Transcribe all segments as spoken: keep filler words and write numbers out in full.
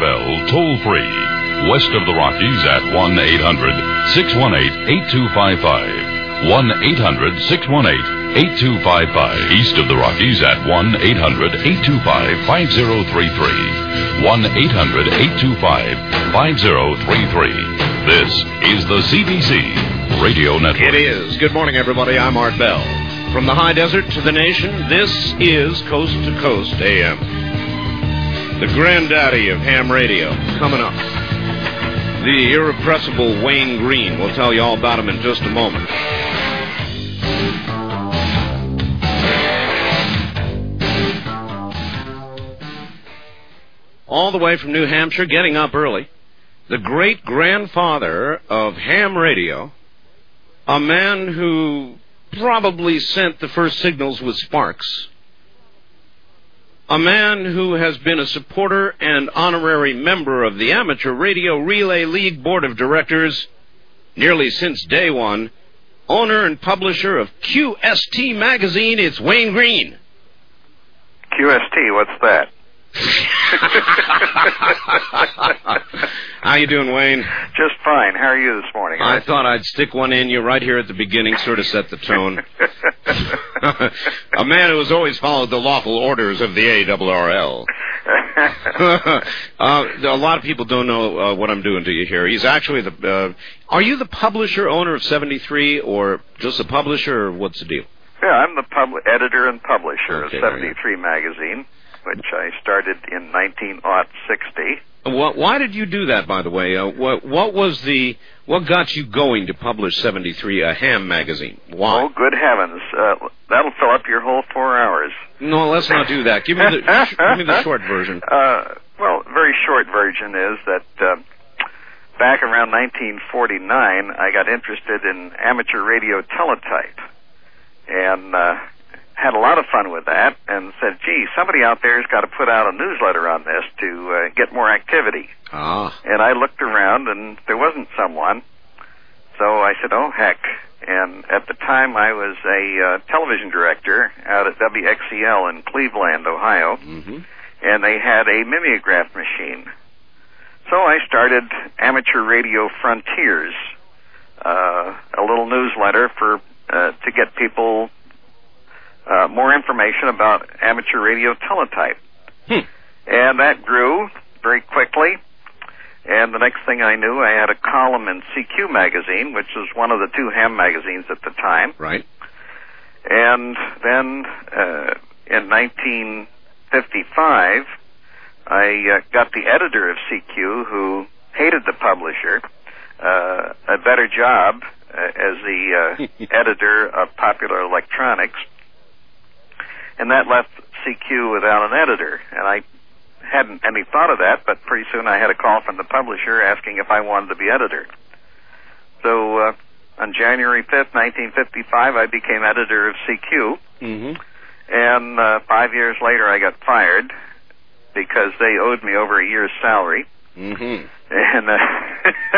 Bell toll-free. West of the Rockies at one eight hundred six one eight eight two five five. one eight hundred six one eight eight two five five. East of the Rockies at one eight hundred eight two five five zero three three. one eight hundred eight two five five zero three three. This is the C B C Radio Network. It is. Good morning, everybody. I'm Art Bell. From the high desert to the nation, this is Coast to Coast A M. The granddaddy of ham radio. Coming up, the irrepressible Wayne Green. We'll tell you all about him in just a moment. All the way from New Hampshire, getting up early, the great-grandfather of ham radio, a man who probably sent the first signals with sparks, a man who has been a supporter and honorary member of the Amateur Radio Relay League Board of Directors nearly since day one, owner and publisher of Q S T Magazine, it's Wayne Green. Q S T, what's that? How you doing, Wayne? Just fine. How are you this morning? I thought I'd stick one in you right here at the beginning, sort of set the tone. A man who has always followed the lawful orders of the A R R L. uh, a lot of people don't know uh, what I'm doing to you here. He's actually the... Uh, are you the publisher, owner of seventy-three, or just a publisher, or what's the deal? Yeah, I'm the pub- editor and publisher okay, of seventy-three Magazine, which I started in nineteen sixty. What, why did you do that, by the way? Uh, what, what was the... What got you going to publish seventy-three, a ham magazine? Why? Oh, good heavens. Uh, that'll fill up your whole four hours. No, let's not do that. Give me the, give me the short version. Uh, well, very short version is that uh, back around nineteen forty-nine, I got interested in amateur radio teletype. And... Uh, had a lot of fun with that and said, gee, somebody out there has got to put out a newsletter on this to uh, get more activity. Ah. And I looked around and there wasn't someone. So I said, oh, heck. And at the time I was a uh, television director out at W X C L in Cleveland, Ohio. Mm-hmm. And they had a mimeograph machine. So I started Amateur Radio Frontiers, uh, a little newsletter for uh, to get people... Uh, more information about amateur radio teletype. Hmm. And that grew very quickly. And the next thing I knew, I had a column in C Q magazine, which was one of the two ham magazines at the time. Right. And then uh, in nineteen fifty-five, I uh, got the editor of C Q, who hated the publisher, uh, a better job uh, as the uh, editor of Popular Electronics. And that left C Q without an editor. And I hadn't any thought of that, but pretty soon I had a call from the publisher asking if I wanted to be editor. So uh, on January fifth, nineteen fifty-five, I became editor of C Q. Mm-hmm. And uh, five years later, I got fired because they owed me over a year's salary. Mm-hmm. And uh,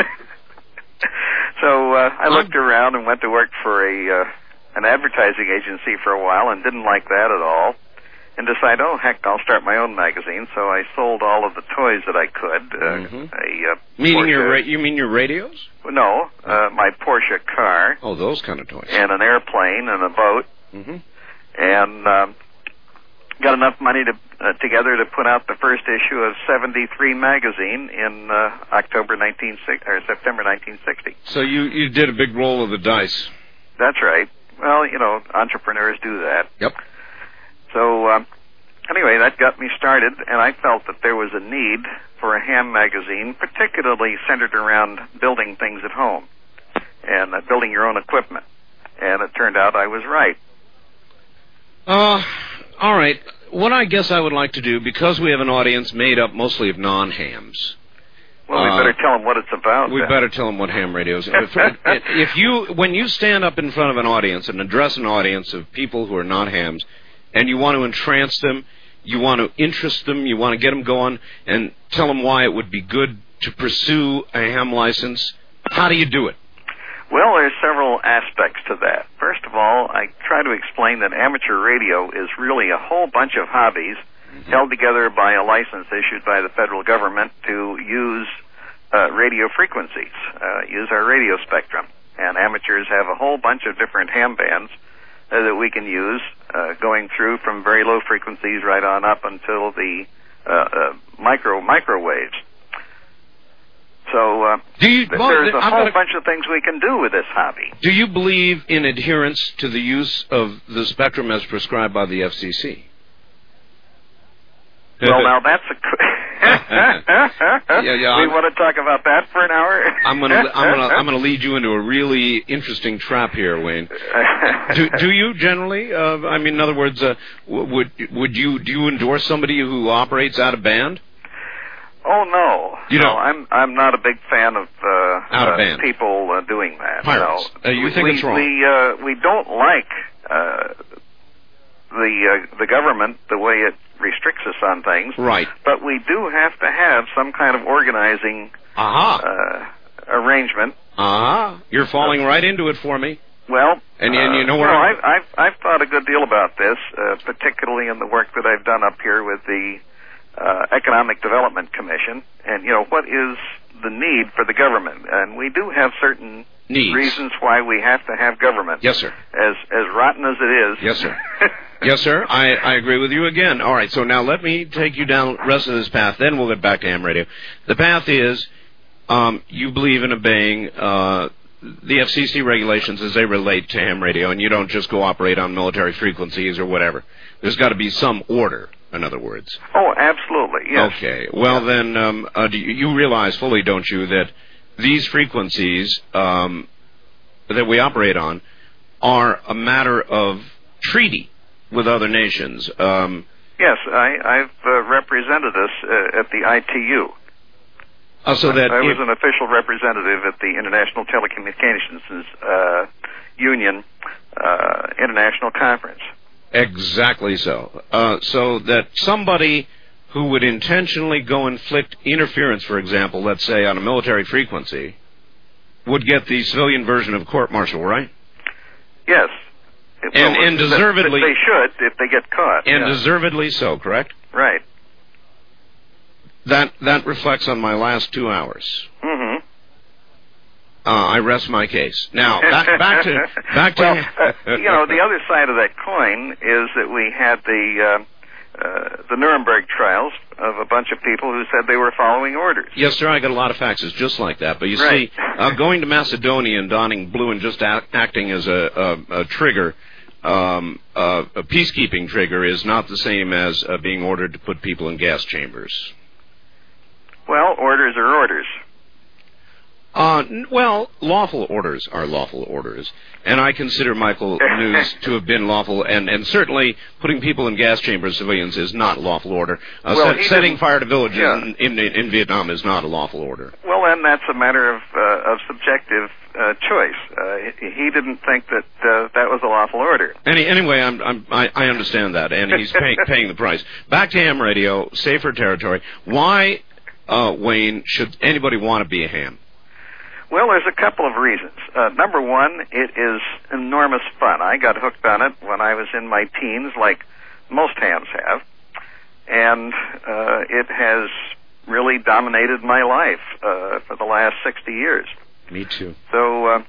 so uh, I looked around and went to work for a... Uh, an advertising agency for a while and didn't like that at all and decided, oh, heck, I'll start my own magazine. So I sold all of the toys that I could. Uh, mm-hmm. a, uh, Meaning Porsche, your ra- you mean your radios? No, uh, my Porsche car. Oh, those kind of toys. And an airplane and a boat. Mm-hmm. And um, got enough money to uh, together to put out the first issue of seventy-three Magazine in uh, October nineteen sixty or September nineteen sixty. So you, you did a big roll of the dice. That's right. Well, you know, entrepreneurs do that. Yep. So, um, anyway, that got me started, and I felt that there was a need for a ham magazine, particularly centered around building things at home and uh, building your own equipment. And it turned out I was right. Uh, all right. What I guess I would like to do, because we have an audience made up mostly of non-hams... Well, we better uh, tell them what it's about. We then. better tell them what ham radio is. If, if you, when you stand up in front of an audience and address an audience of people who are not hams, and you want to entrance them, you want to interest them, you want to get them going, and tell them why it would be good to pursue a ham license, how do you do it? Well, there's several aspects to that. First of all, I try to explain that amateur radio is really a whole bunch of hobbies mm-hmm. held together by a license issued by the federal government to use uh, radio frequencies, uh, use our radio spectrum. And amateurs have a whole bunch of different ham bands uh, that we can use, uh, going through from very low frequencies right on up until the uh, uh, micro microwaves. So uh, do you, th- well, there's a I've whole got a, bunch of things we can do with this hobby. Do you believe in adherence to the use of the spectrum as prescribed by the F C C? Well, now that's a. yeah, yeah. We I'm, want to talk about that for an hour. I'm gonna, I'm gonna, I'm gonna lead you into a really interesting trap here, Wayne. do, do you generally? Uh, I mean, in other words, uh, would would you do you endorse somebody who operates out of band? Oh no, you no, know, I'm I'm not a big fan of uh, out of uh, band people uh, doing that. Pirates. No. Uh, you we, think we, it's wrong? We uh, we don't like uh, the uh, the government the way it restricts us on things. Right. But we do have to have some kind of organizing uh-huh. uh, arrangement. Uh-huh. You're falling uh, right into it for me. Well, and, uh, and you know where no, I'm... I've, I've I've thought a good deal about this, uh, particularly in the work that I've done up here with the uh, Economic Development Commission, and you know what is the need for the government, and we do have certain needs. Reasons why we have to have government. Yes, sir. As as rotten as it is. Yes, sir. Yes, sir. I, I agree with you again. All right, so now let me take you down the rest of this path, then we'll get back to ham radio. The path is um, you believe in obeying uh, the F C C regulations as they relate to ham radio, and you don't just go operate on military frequencies or whatever. There's got to be some order, in other words. Oh, absolutely, yes. Okay. Well, yeah. then um, uh, do you, you realize fully, don't you, that these frequencies um, that we operate on are a matter of treaty with other nations. Um, yes, I, I've uh, represented us uh, at the I T U. Uh, so that I, I was it, an official representative at the International Telecommunications uh, Union uh, International Conference. Exactly so. Uh, so that somebody who would intentionally go inflict interference, for example, let's say on a military frequency, would get the civilian version of court-martial, right? Yes. And, well, and deservedly... They should if they get caught. And yeah. deservedly so, correct? Right. That that reflects on my last two hours. Mm-hmm. Uh, I rest my case. Now, back, back to... back to well, uh, you know, the other side of that coin is that we had the... Uh, Uh, the Nuremberg trials of a bunch of people who said they were following orders. Yes, sir, I got a lot of faxes just like that. But you right. see, uh, going to Macedonia and donning blue and just act, acting as a, a, a trigger, um, uh, a peacekeeping trigger, is not the same as uh, being ordered to put people in gas chambers. Well, orders are orders. Uh, well, lawful orders are lawful orders, and I consider Michael News to have been lawful, and, and certainly putting people in gas chambers, civilians, is not lawful order. Uh, well, set, setting fire to villages yeah. in, in, in Vietnam is not a lawful order. Well, then that's a matter of uh, of subjective uh, choice. Uh, he didn't think that uh, that was a lawful order. Any, anyway, I'm, I'm, I, I understand that, and he's paying, paying the price. Back to ham radio, safer territory. Why, uh, Wayne, should anybody want to be a ham? Well, there's a couple of reasons. Uh, number one, it is enormous fun. I got hooked on it when I was in my teens, like most hams have, and uh, it has really dominated my life uh, for the last sixty years. Me too. So uh,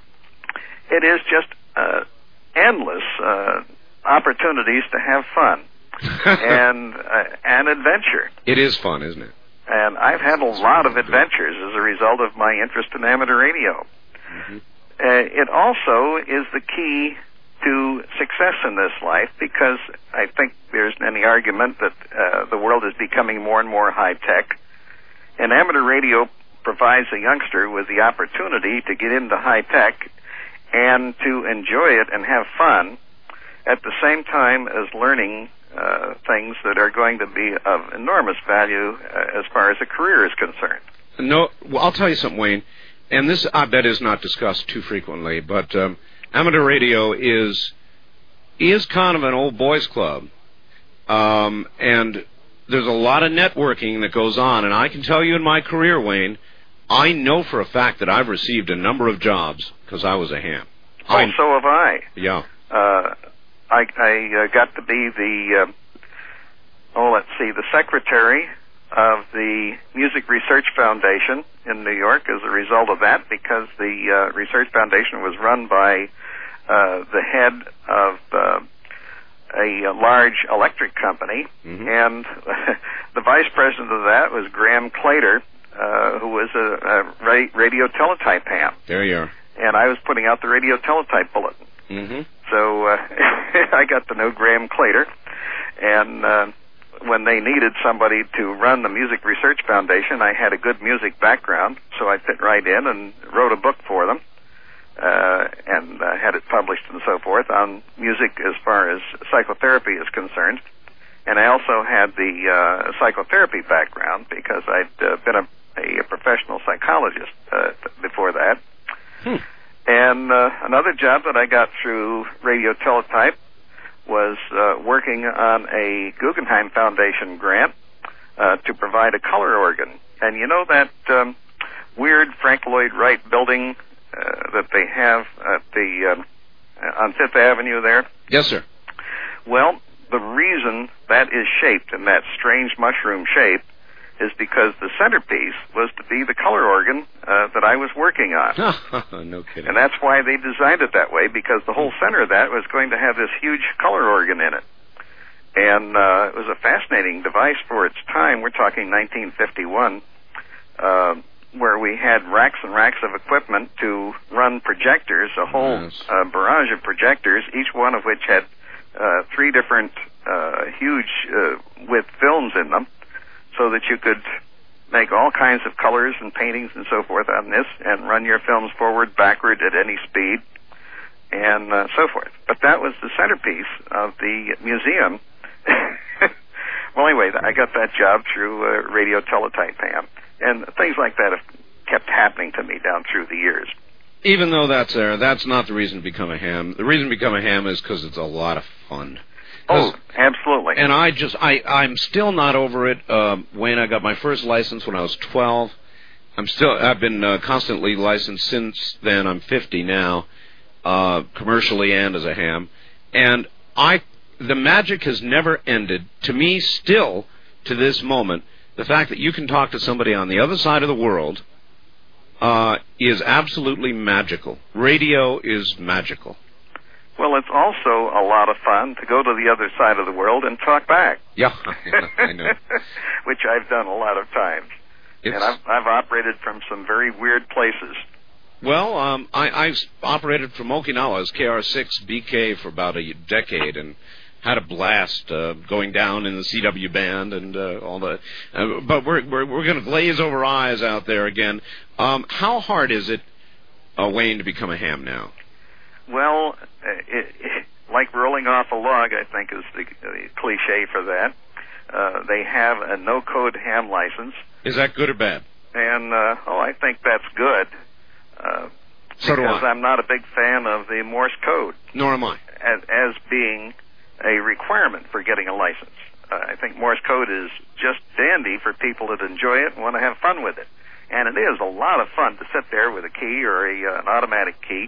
it is just uh, endless uh, opportunities to have fun and uh, and adventure. It is fun, isn't it? And I've had a lot of adventures as a result of my interest in amateur radio. Mm-hmm. Uh, it also is the key to success in this life, because I think there's any argument that uh, the world is becoming more and more high-tech, and amateur radio provides a youngster with the opportunity to get into high-tech and to enjoy it and have fun at the same time as learning Uh, things that are going to be of enormous value uh, as far as a career is concerned. No, well, I'll tell you something, Wayne, and this I bet is not discussed too frequently, but um, amateur radio is is kind of an old boys club, um, and there's a lot of networking that goes on, and I can tell you in my career, Wayne, I know for a fact that I've received a number of jobs because I was a ham. Oh, I, so have I. Yeah. Uh, I, I uh, got to be the, uh, oh, let's see, the secretary of the Music Research Foundation in New York as a result of that, because the uh, Research Foundation was run by uh, the head of uh, a, a large electric company, mm-hmm. and the vice president of that was Graham Claytor, uh, who was a, a ra- radio teletype ham. There you are. And I was putting out the radio teletype bulletin. Mm-hmm. So uh, I got to know Graham Claytor, and uh, when they needed somebody to run the Music Research Foundation, I had a good music background, so I fit right in and wrote a book for them, uh, and uh, had it published and so forth on music as far as psychotherapy is concerned. And I also had the uh, psychotherapy background because I'd uh, been a, a professional psychologist uh, before that. Hmm. And uh, another job that I got through radio teletype was uh, working on a Guggenheim Foundation grant uh, to provide a color organ. And you know that um, weird Frank Lloyd Wright building uh, that they have at the um, on Fifth Avenue there? Yes, sir. Well, the reason that is shaped in that strange mushroom shape is because the centerpiece was to be the color organ uh, that I was working on. No kidding. And that's why they designed it that way, because the whole center of that was going to have this huge color organ in it. And uh, it was a fascinating device for its time. We're talking nineteen fifty-one, uh, where we had racks and racks of equipment to run projectors, a whole yes. uh, barrage of projectors, each one of which had uh, three different uh, huge uh, with films in them, so that you could make all kinds of colors and paintings and so forth on this and run your films forward, backward at any speed, and uh, so forth. But that was the centerpiece of the museum. Well, anyway, I got that job through uh, radio teletype ham, and things like that have kept happening to me down through the years. Even though that's there, that's not the reason to become a ham. The reason to become a ham is because it's a lot of fun. Oh, absolutely. And I just, I, I'm still not over it. Uh, Wayne, I got my first license when I was twelve. I'm still, I've been uh, constantly licensed since then. I'm fifty now, uh, commercially and as a ham. And I, the magic has never ended. To me, still, to this moment, the fact that you can talk to somebody on the other side of the world uh, is absolutely magical. Radio is magical. Well, it's also a lot of fun to go to the other side of the world and talk back. Yeah, I know. Which I've done a lot of times. It's... And I've, I've operated from some very weird places. Well, um, I, I've operated from Okinawa as K R six B K for about a decade and had a blast uh, going down in the C W band and uh, all that. Uh, but we're we're, we're going to glaze over eyes out there again. Um, how hard is it, uh, Wayne, to become a ham now? Well, it, it, like rolling off a log, I think, is the, the cliche for that. Uh, they have a no-code ham license. Is that good or bad? And, uh, oh, I think that's good. Uh, so do I. Because I'm not a big fan of the Morse code. Nor am I. As, as being a requirement for getting a license. Uh, I think Morse code is just dandy for people that enjoy it and want to have fun with it. And it is a lot of fun to sit there with a key or a, uh, an automatic key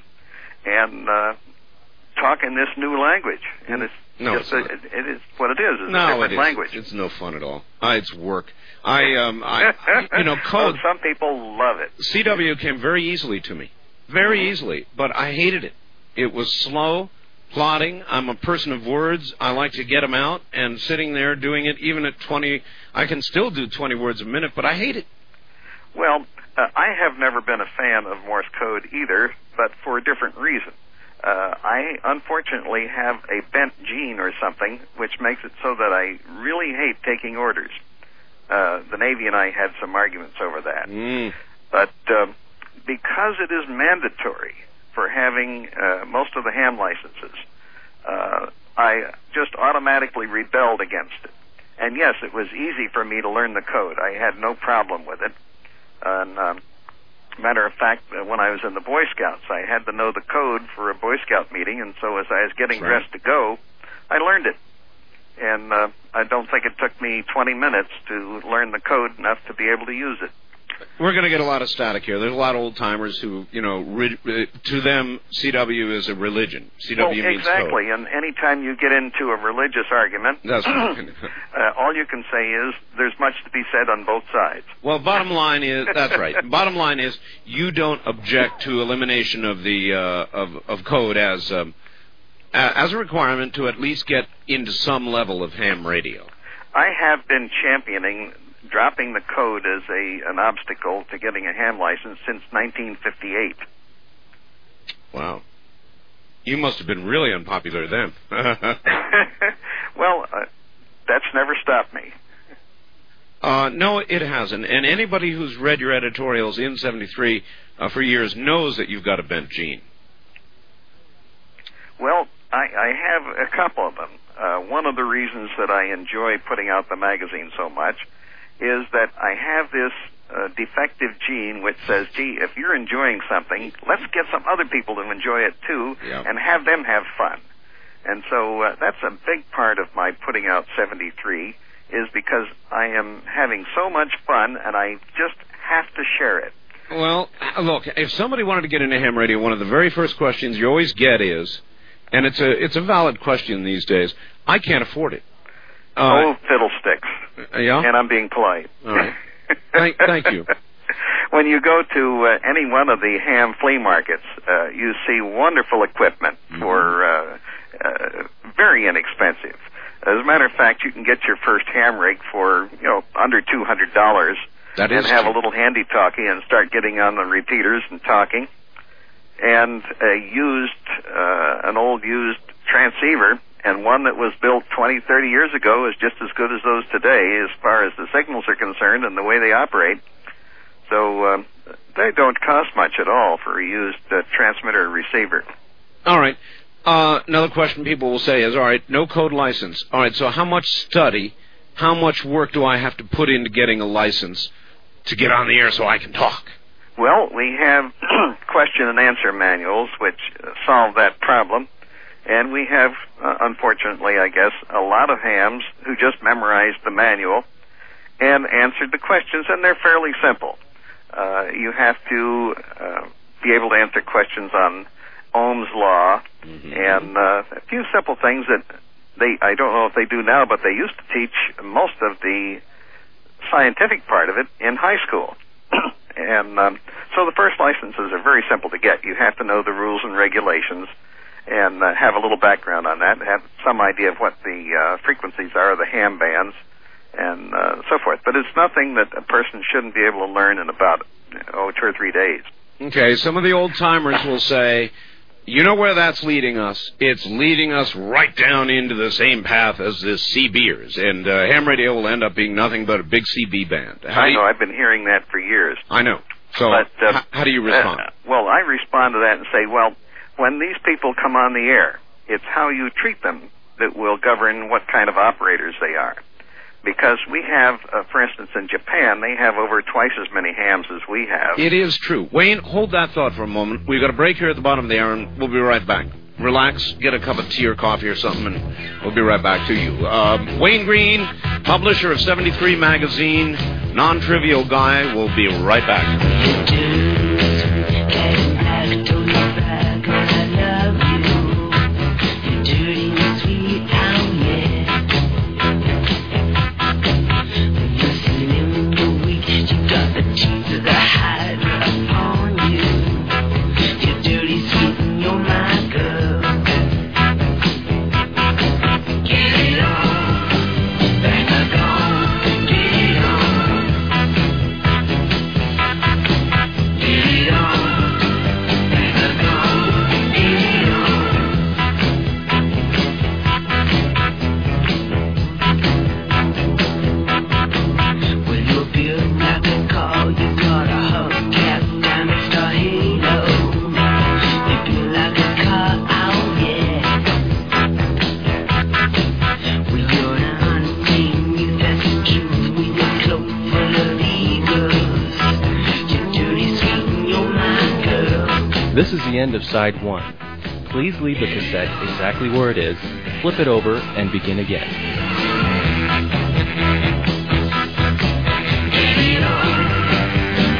and uh, talk in this new language, and it's no, just it's a, it, it is what it is. It's no, a different it is. language. It's no fun at all. Uh, it's work. I, um, I, you know, code. Oh, some people love it. C W came very easily to me, very mm-hmm. easily, but I hated it. It was slow, plodding. I'm a person of words. I like to get them out, and sitting there doing it, even at twenty, I can still do twenty words a minute, but I hate it. Well, uh, I have never been a fan of Morse code either, but for a different reason. Uh, I unfortunately have a bent gene or something, which makes it so that I really hate taking orders. Uh, the Navy and I had some arguments over that. Mm. But uh, because it is mandatory for having uh, most of the ham licenses, uh, I just automatically rebelled against it. And yes, it was easy for me to learn the code. I had no problem with it. And um, matter of fact, uh, when I was in the Boy Scouts, I had to know the code for a Boy Scout meeting, and so as I was getting right. dressed to go, I learned it. And uh, I don't think it took me twenty minutes to learn the code enough to be able to use it. We're going to get a lot of static here. There's a lot of old-timers who, you know, re- to them, C W is a religion. C W well, means exactly, code. And anytime you get into a religious argument, That's right. uh, all you can say is there's much to be said on both sides. Well, bottom line is, that's right. Bottom line is you don't object to elimination of the, uh, of, of code as, um, as a requirement to at least get into some level of ham radio. I have been championing dropping the code as a an obstacle to getting a ham license since nineteen fifty-eight. Wow. You must have been really unpopular then. Well, uh, that's never stopped me. Uh, no, it hasn't. And anybody who's read your editorials in seventy-three uh, for years knows that you've got a bent gene. Well, I, I have a couple of them. Uh, one of the reasons that I enjoy putting out the magazine so much is that I have this uh, defective gene which says, gee, if you're enjoying something, let's get some other people to enjoy it too, yep. and have them have fun. And so uh, that's a big part of my putting out seventy-three, is because I am having so much fun, and I just have to share it. Well, look, if somebody wanted to get into ham radio, one of the very first questions you always get is, and it's a it's a valid question these days, I can't afford it. Uh, oh, fiddlesticks. Uh, yeah? And I'm being polite. All right. thank, thank you. When you go to uh, any one of the ham flea markets, uh, you see wonderful equipment mm-hmm. for uh, uh, very inexpensive. As a matter of fact, you can get your first ham rig for, you know, under two hundred dollars. That and is have true. a little handy-talkie and start getting on the repeaters and talking. And a used, uh, an old used transceiver, and one that was built twenty, thirty years ago is just as good as those today as far as the signals are concerned and the way they operate. So um, they don't cost much at all for a used uh, transmitter or receiver. All right. Uh, another question people will say is, all right, no code license. All right, so how much study, how much work do I have to put into getting a license to get on the air so I can talk? Well, we have question and answer manuals which solve that problem. And we have, uh, unfortunately, I guess, a lot of hams who just memorized the manual and answered the questions, and they're fairly simple. Uh, you have to uh, be able to answer questions on Ohm's law mm-hmm. and uh, a few simple things that they, I don't know if they do now, but they used to teach most of the scientific part of it in high school. and um, so the first licenses are very simple to get. You have to know the rules and regulations and uh, have a little background on that, have some idea of what the uh, frequencies are of the ham bands, and uh, so forth. But it's nothing that a person shouldn't be able to learn in about, oh, two or three days. Okay, some of the old-timers will say, you know where that's leading us? It's leading us right down into the same path as this C Bers, and uh, ham radio will end up being nothing but a big C B band. How I you... know, I've been hearing that for years. I know. So but, uh, h- how do you respond? Uh, well, I respond to that and say, well, when these people come on the air, it's how you treat them that will govern what kind of operators they are. Because we have, uh, for instance, in Japan, they have over twice as many hams as we have. It is true. Wayne, hold that thought for a moment. We've got a break here at the bottom of the hour, and we'll be right back. Relax, get a cup of tea or coffee or something, and we'll be right back to you. Um, Wayne Green, publisher of seventy-three Magazine, non-trivial guy. We'll be right back. This is the end of side one. Please leave the cassette exactly where it is, flip it over, and begin again.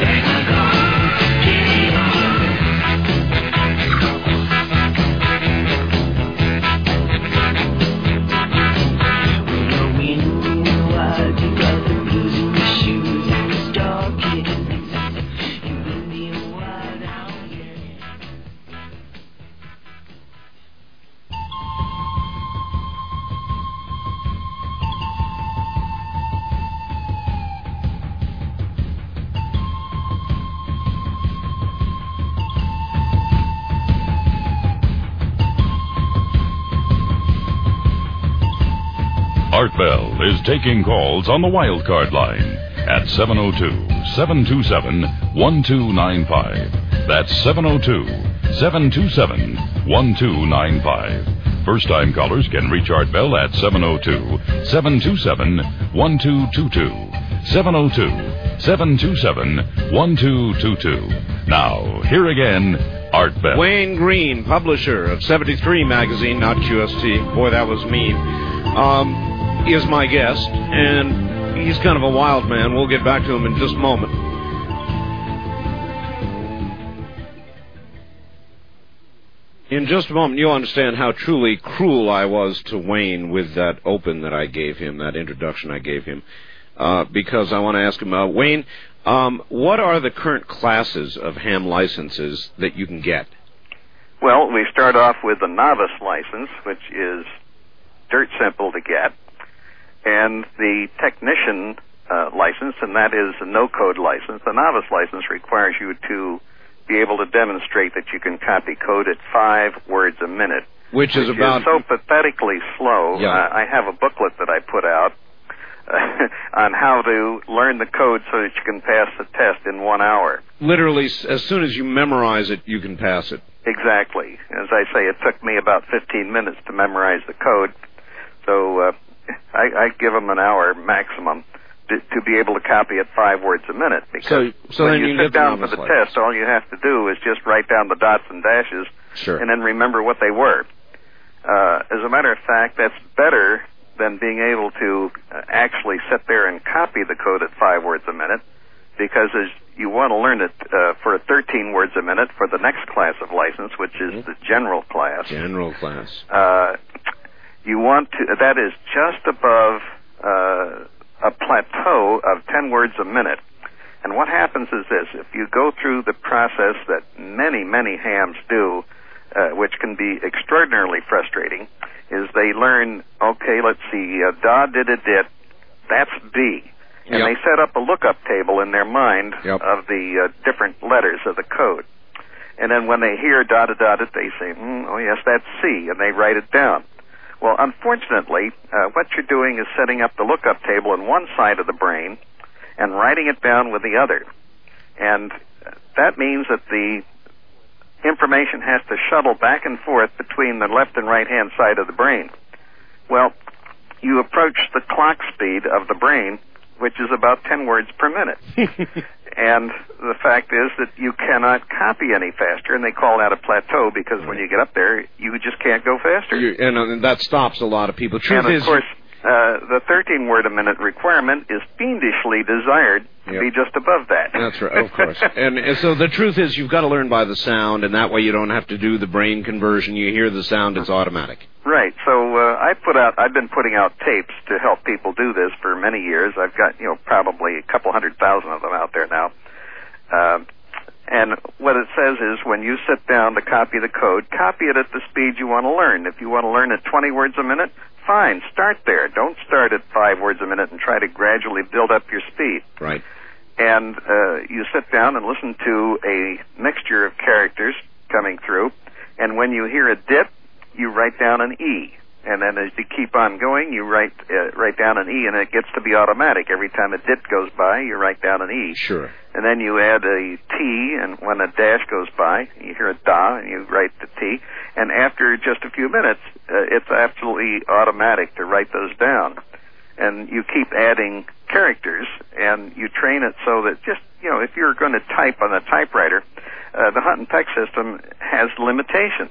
Art Bell is taking calls on the wildcard line at seven oh two, seven two seven, one two nine five. That's seven oh two, seven two seven, one two nine five. First-time callers can reach Art Bell at seven oh two, seven two seven, one two two two. seven oh two, seven two seven, one two two two. Now, here again, Art Bell. Wayne Green, publisher of seventy-three magazine, not Q S T. Boy, that was mean. Um, is my guest, and he's kind of a wild man. We'll get back to him in just a moment. In just a moment, you'll understand how truly cruel I was to Wayne with that open that I gave him, that introduction I gave him, uh, because I want to ask him, uh, Wayne, um, what are the current classes of ham licenses that you can get? Well, we start off with the novice license, which is dirt simple to get, and the technician uh, license, and that is a no-code license. The novice license requires you to be able to demonstrate that you can copy code at five words a minute. Which is which about... is so pathetically slow. Yeah. Uh, I have a booklet that I put out uh, on how to learn the code so that you can pass the test in one hour. Literally, as soon as you memorize it, you can pass it. Exactly. As I say, it took me about fifteen minutes to memorize the code, so uh, I, I give them an hour maximum to, to be able to copy at five words a minute. Because so, so when then you, you sit get down the for the license. test, all you have to do is just write down the dots and dashes, sure. and then remember what they were. Uh, as a matter of fact, that's better than being able to uh, actually sit there and copy the code at five words a minute, because as you want to learn it uh, for thirteen words a minute for the next class of license, which is mm-hmm. the general class. General class. Uh, you want to, that is just above uh, a plateau of ten words a minute. And what happens is this: if you go through the process that many, many hams do, uh, which can be extraordinarily frustrating, is they learn, okay, let's see, uh, da, did, it, did, that's D. And yep. they set up a lookup table in their mind yep. of the uh, different letters of the code. And then when they hear da, da, da, da, they say, mm, oh yes, that's C, and they write it down. Well, unfortunately, uh, what you're doing is setting up the lookup table on one side of the brain and writing it down with the other. And that means that the information has to shuttle back and forth between the left and right-hand side of the brain. Well, you approach the clock speed of the brain, which is about ten words per minute. And the fact is that you cannot copy any faster, and they call that a plateau because right. when you get up there, you just can't go faster. You, and, uh, and that stops a lot of people. Truth and of is, course, uh, the thirteen word a minute requirement is fiendishly desired to yep. be just above that. That's right, of course. and, and so the truth is you've got to learn by the sound, and that way you don't have to do the brain conversion. You hear the sound, it's automatic. Right. So uh, I put out. I've been putting out tapes to help people do this for many years. I've got you know probably a couple hundred thousand of them out there now. Uh, and what it says is when you sit down to copy the code, copy it at the speed you want to learn. If you want to learn at twenty words a minute, fine, start there. Don't start at five words a minute and try to gradually build up your speed. Right. And uh, you sit down and listen to a mixture of characters coming through, and when you hear a dip, you write down an E. And then as you keep on going, you write uh, write down an E, and it gets to be automatic. Every time a dip goes by, you write down an E. Sure. And then you add a T, and when a dash goes by, you hear a da, and you write the T. And after just a few minutes, uh, it's absolutely automatic to write those down. And you keep adding characters, and you train it so that just, you know, if you're going to type on a typewriter, uh, the Hunt and Peck system has limitations.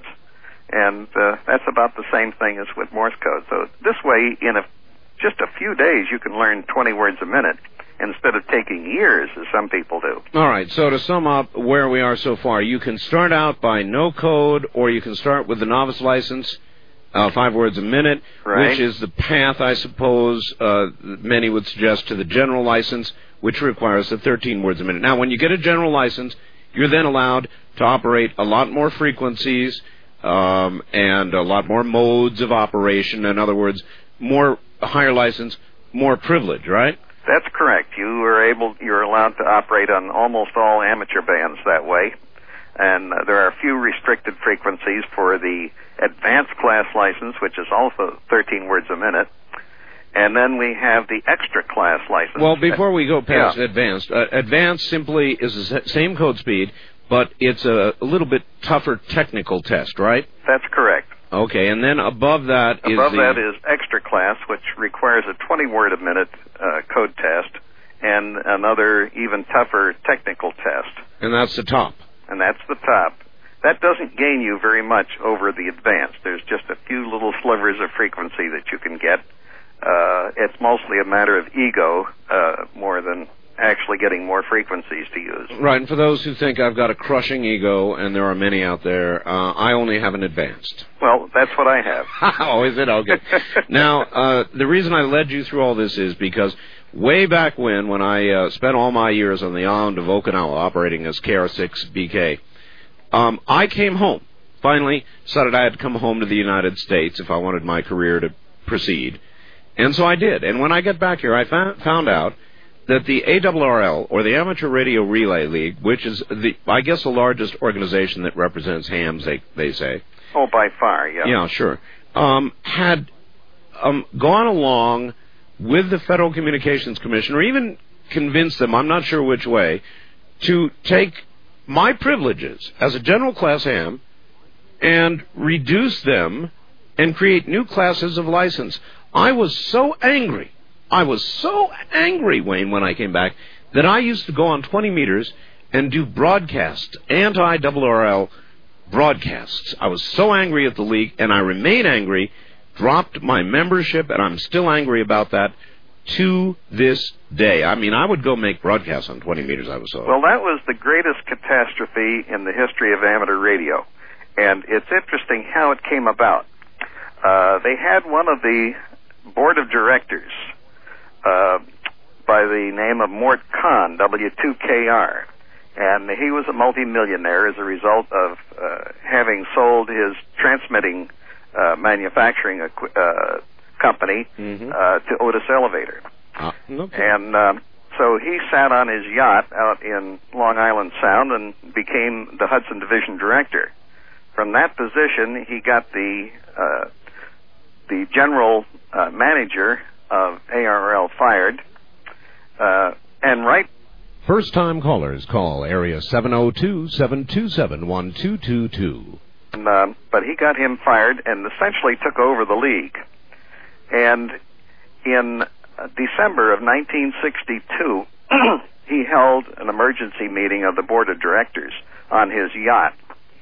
And uh, that's about the same thing as with Morse code. So this way, in a, just a few days, you can learn twenty words a minute instead of taking years, as some people do. All right, so to sum up where we are so far, you can start out by no code, or you can start with the novice license, uh, five words a minute, right. which is the path, I suppose, uh, many would suggest to the general license, which requires the thirteen words a minute. Now, when you get a general license, you're then allowed to operate a lot more frequencies, Um, and a lot more modes of operation. In other words, more higher license, more privilege, right? That's correct. You are able, you're allowed to operate on almost all amateur bands that way. And uh, there are a few restricted frequencies for the advanced class license, which is also thirteen words a minute. And then we have the extra class license. Well, before we go past yeah. advanced, uh, advanced simply is the same code speed, but it's a, a little bit tougher technical test, right? That's correct. Okay, and then above that above is Above the... that is extra class, which requires a twenty word a minute uh, code test, and another even tougher technical test. And that's the top. And that's the top. That doesn't gain you very much over the advanced. There's just a few little slivers of frequency that you can get. Uh, it's mostly a matter of ego uh, more than actually getting more frequencies to use. Right, and for those who think I've got a crushing ego, and there are many out there, uh, I only have an advanced. Well, that's what I have. Oh, is it? Okay. Now, uh, the reason I led you through all this is because way back when, when I uh, spent all my years on the island of Okinawa operating as K R six B K, um, I came home. Finally, decided I had to come home to the United States if I wanted my career to proceed. And so I did. And when I got back here, I found, found out that the A R R L, or the Amateur Radio Relay League, which is, the I guess, the largest organization that represents hams, they, they say. Oh, by far, yeah. Yeah, sure. Um, had um, gone along with the Federal Communications Commission, or even convinced them, I'm not sure which way, to take my privileges as a general class ham and reduce them and create new classes of license. I was so angry. I was so angry, Wayne, when I came back, that I used to go on twenty meters and do broadcasts, anti-A R R L broadcasts. I was so angry at the league, and I remain angry, dropped my membership, and I'm still angry about that to this day. I mean, I would go make broadcasts on twenty meters, I was so... Well, that was the greatest catastrophe in the history of amateur radio, and it's interesting how it came about. Uh, they had one of the board of directors uh, by the name of Mort Kahn, W two K R, and he was a multimillionaire as a result of uh, having sold his transmitting uh, manufacturing uh, company mm-hmm. uh, to Otis Elevator. Uh, okay. And uh, so he sat on his yacht out in Long Island Sound and became the Hudson Division director. From that position, he got the uh, the general uh, manager of A R R L fired, uh, and right... First-time callers call area seven oh two, seven two seven, one two two two. And, uh, but he got him fired and essentially took over the league. And in uh, December of nineteen sixty-two, he held an emergency meeting of the board of directors on his yacht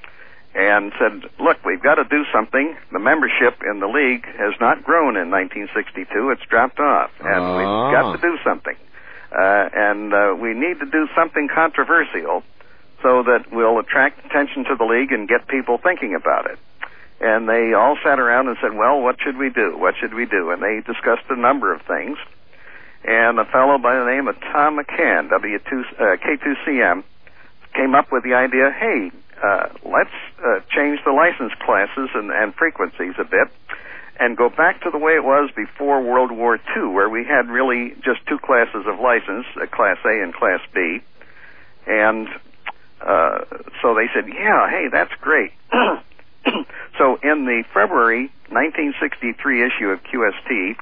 and said, look, we've got to do something. The membership in the league has not grown in nineteen sixty-two. It's dropped off, and ah. we've got to do something. Uh, and uh, we need to do something controversial so that we'll attract attention to the league and get people thinking about it. And they all sat around and said, well, what should we do? What should we do? And they discussed a number of things. And a fellow by the name of Tom McCann, W two, uh, K two C M, came up with the idea, hey, uh, let's uh, change the license classes and, and frequencies a bit and go back to the way it was before World War Two, where we had really just two classes of license, uh, Class A and Class B. And uh, so they said, yeah, hey, that's great. So in the February nineteen sixty-three issue of Q S T,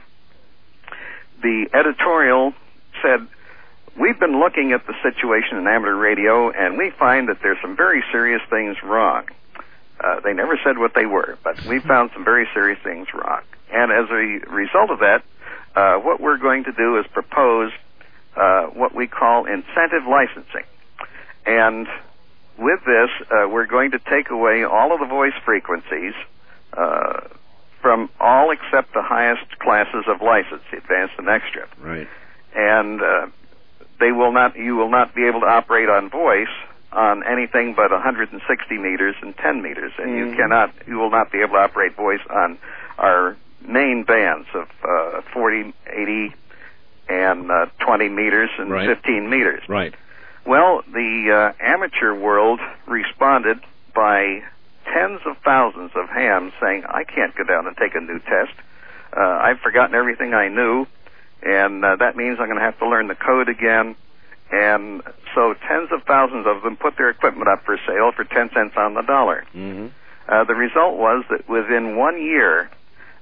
the editorial said, we've been looking at the situation in amateur radio, and we find that there's some very serious things wrong. Uh, they never said what they were, but we found some very serious things wrong. And as a result of that, uh, what we're going to do is propose uh, what we call incentive licensing. And with this, uh, we're going to take away all of the voice frequencies uh, from all except the highest classes of license, the advanced and extra. Right. And uh, they will not. You will not be able to operate on voice on anything but one hundred sixty meters and ten meters, and mm-hmm. you cannot. You will not be able to operate voice on our main bands of uh, forty, eighty, and uh, twenty meters and right. fifteen meters. Right. Well, the uh, amateur world responded by tens of thousands of hams saying, I can't go down and take a new test. Uh, I've forgotten everything I knew, and uh, that means I'm going to have to learn the code again. And so tens of thousands of them put their equipment up for sale for ten cents on the dollar. Mm-hmm. Uh, the result was that within one year,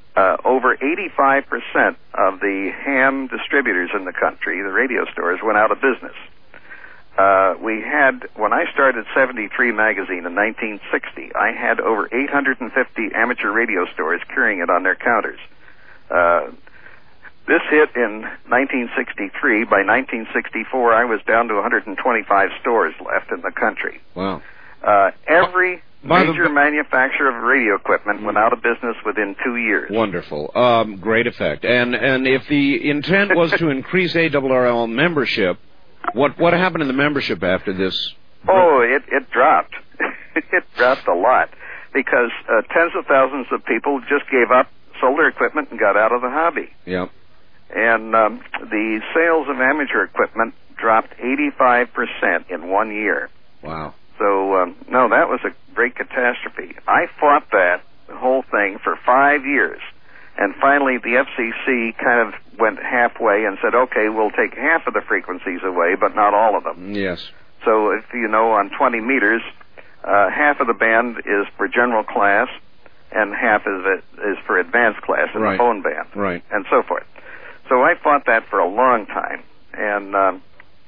uh, over eighty-five percent of the ham distributors in the country, the radio stores, went out of business. Uh, we had, when I started seventy-three magazine in nineteen sixty, I had over eight hundred fifty amateur radio stores carrying it on their counters. Uh, this hit in nineteen sixty-three. By nineteen sixty-four, I was down to one hundred twenty-five stores left in the country. Wow. Uh, every By major the... manufacturer of radio equipment went out of business within two years. Wonderful. Um, great effect. And and if the intent was to increase A R R L membership, what what happened in the membership after this? Oh, it, it dropped. It dropped a lot because uh, tens of thousands of people just gave up, sold their equipment, and got out of the hobby. Yeah. And um, the sales of amateur equipment dropped eighty-five percent in one year. Wow. So, um, no, that was a great catastrophe. I fought that whole thing for five years. And finally, the F C C kind of went halfway and said, okay, we'll take half of the frequencies away, but not all of them. Yes. So, if you know, on twenty meters, uh, half of the band is for general class, and half is, is for advanced class in right. the phone band, right. and so forth. So I fought that for a long time. And... Um,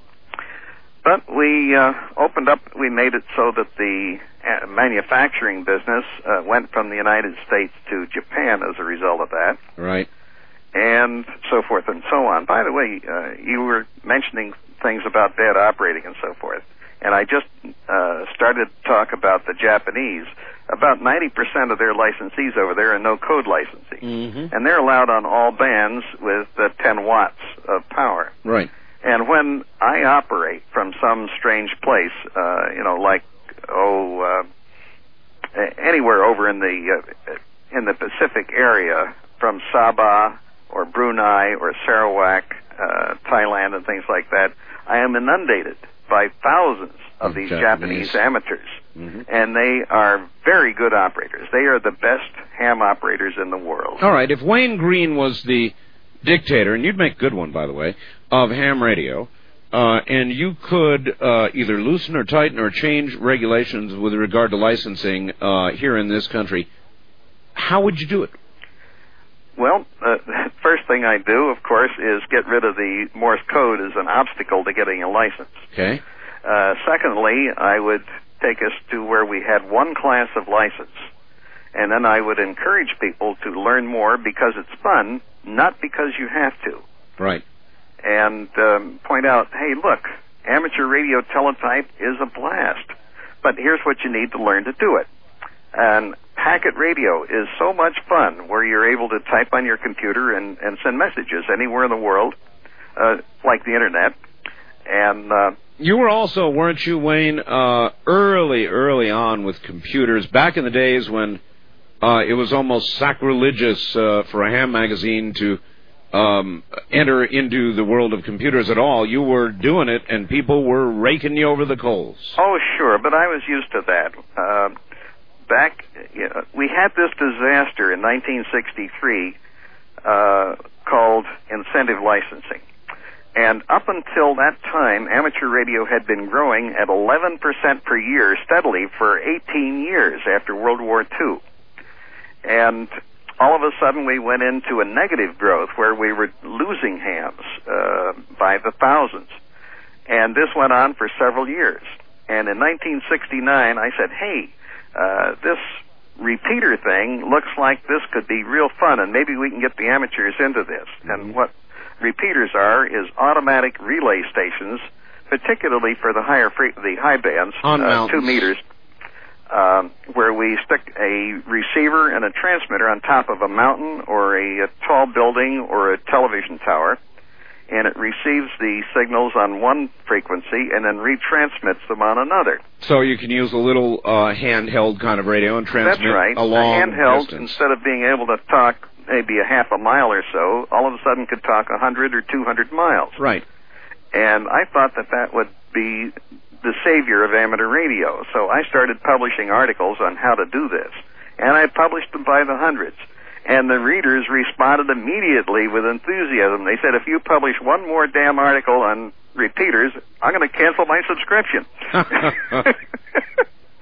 But we uh, opened up, we made it so that the uh, manufacturing business uh, went from the United States to Japan as a result of that. Right. And so forth and so on. By the way, uh, you were mentioning things about bad operating and so forth. And I just uh, started to talk about the Japanese. About ninety percent of their licensees over there are no-code licensing. Mm-hmm. And they're allowed on all bands with uh, ten watts of power. Right. And when I operate from some strange place, uh, you know, like, oh, uh, anywhere over in the uh, in the Pacific area, from Sabah or Brunei or Sarawak, uh, Thailand, and things like that, I am inundated by thousands of these Japanese, Japanese amateurs. Mm-hmm. And they are very good operators. They are the best ham operators in the world. All right, if Wayne Green was the dictator, and you'd make a good one, by the way, of ham radio, uh, and you could uh, either loosen or tighten or change regulations with regard to licensing uh, here in this country, how would you do it? Well, uh, first thing I do, of course, is get rid of the Morse code as an obstacle to getting a license. Okay. Uh, secondly, I would take us to where we had one class of license, and then I would encourage people to learn more because it's fun, not because you have to. Right. And um, point out, hey, look, amateur radio teletype is a blast, but here's what you need to learn to do it. And packet radio is so much fun where you're able to type on your computer and, and send messages anywhere in the world, uh, like the Internet. And uh, you were also, weren't you, Wayne, uh, early, early on with computers, back in the days when uh, it was almost sacrilegious uh, for a ham magazine to um, enter into the world of computers at all. You were doing it, and people were raking you over the coals. Oh, sure, but I was used to that. Uh, back, you know, we had this disaster in nineteen sixty-three uh, called incentive licensing. And up until that time, amateur radio had been growing at eleven percent per year steadily for eighteen years after World War Two. And all of a sudden we went into a negative growth where we were losing hams uh, by the thousands. And this went on for several years. And in nineteen sixty-nine, I said, hey, uh, this repeater thing looks like this could be real fun, and maybe we can get the amateurs into this. Mm-hmm. And what repeaters are is automatic relay stations, particularly for the higher free, the high bands, on uh, two meters, um, where we stick a receiver and a transmitter on top of a mountain or a, a tall building or a television tower, and it receives the signals on one frequency and then retransmits them on another. So you can use a little uh, handheld kind of radio and transmit That's right. a long a handheld, distance. Instead of being able to talk maybe a half a mile or so, all of a sudden could talk one hundred or two hundred miles. Right. And I thought that that would be the savior of amateur radio. So I started publishing articles on how to do this. And I published them by the hundreds. And the readers responded immediately with enthusiasm. They said, if you publish one more damn article on repeaters, I'm going to cancel my subscription.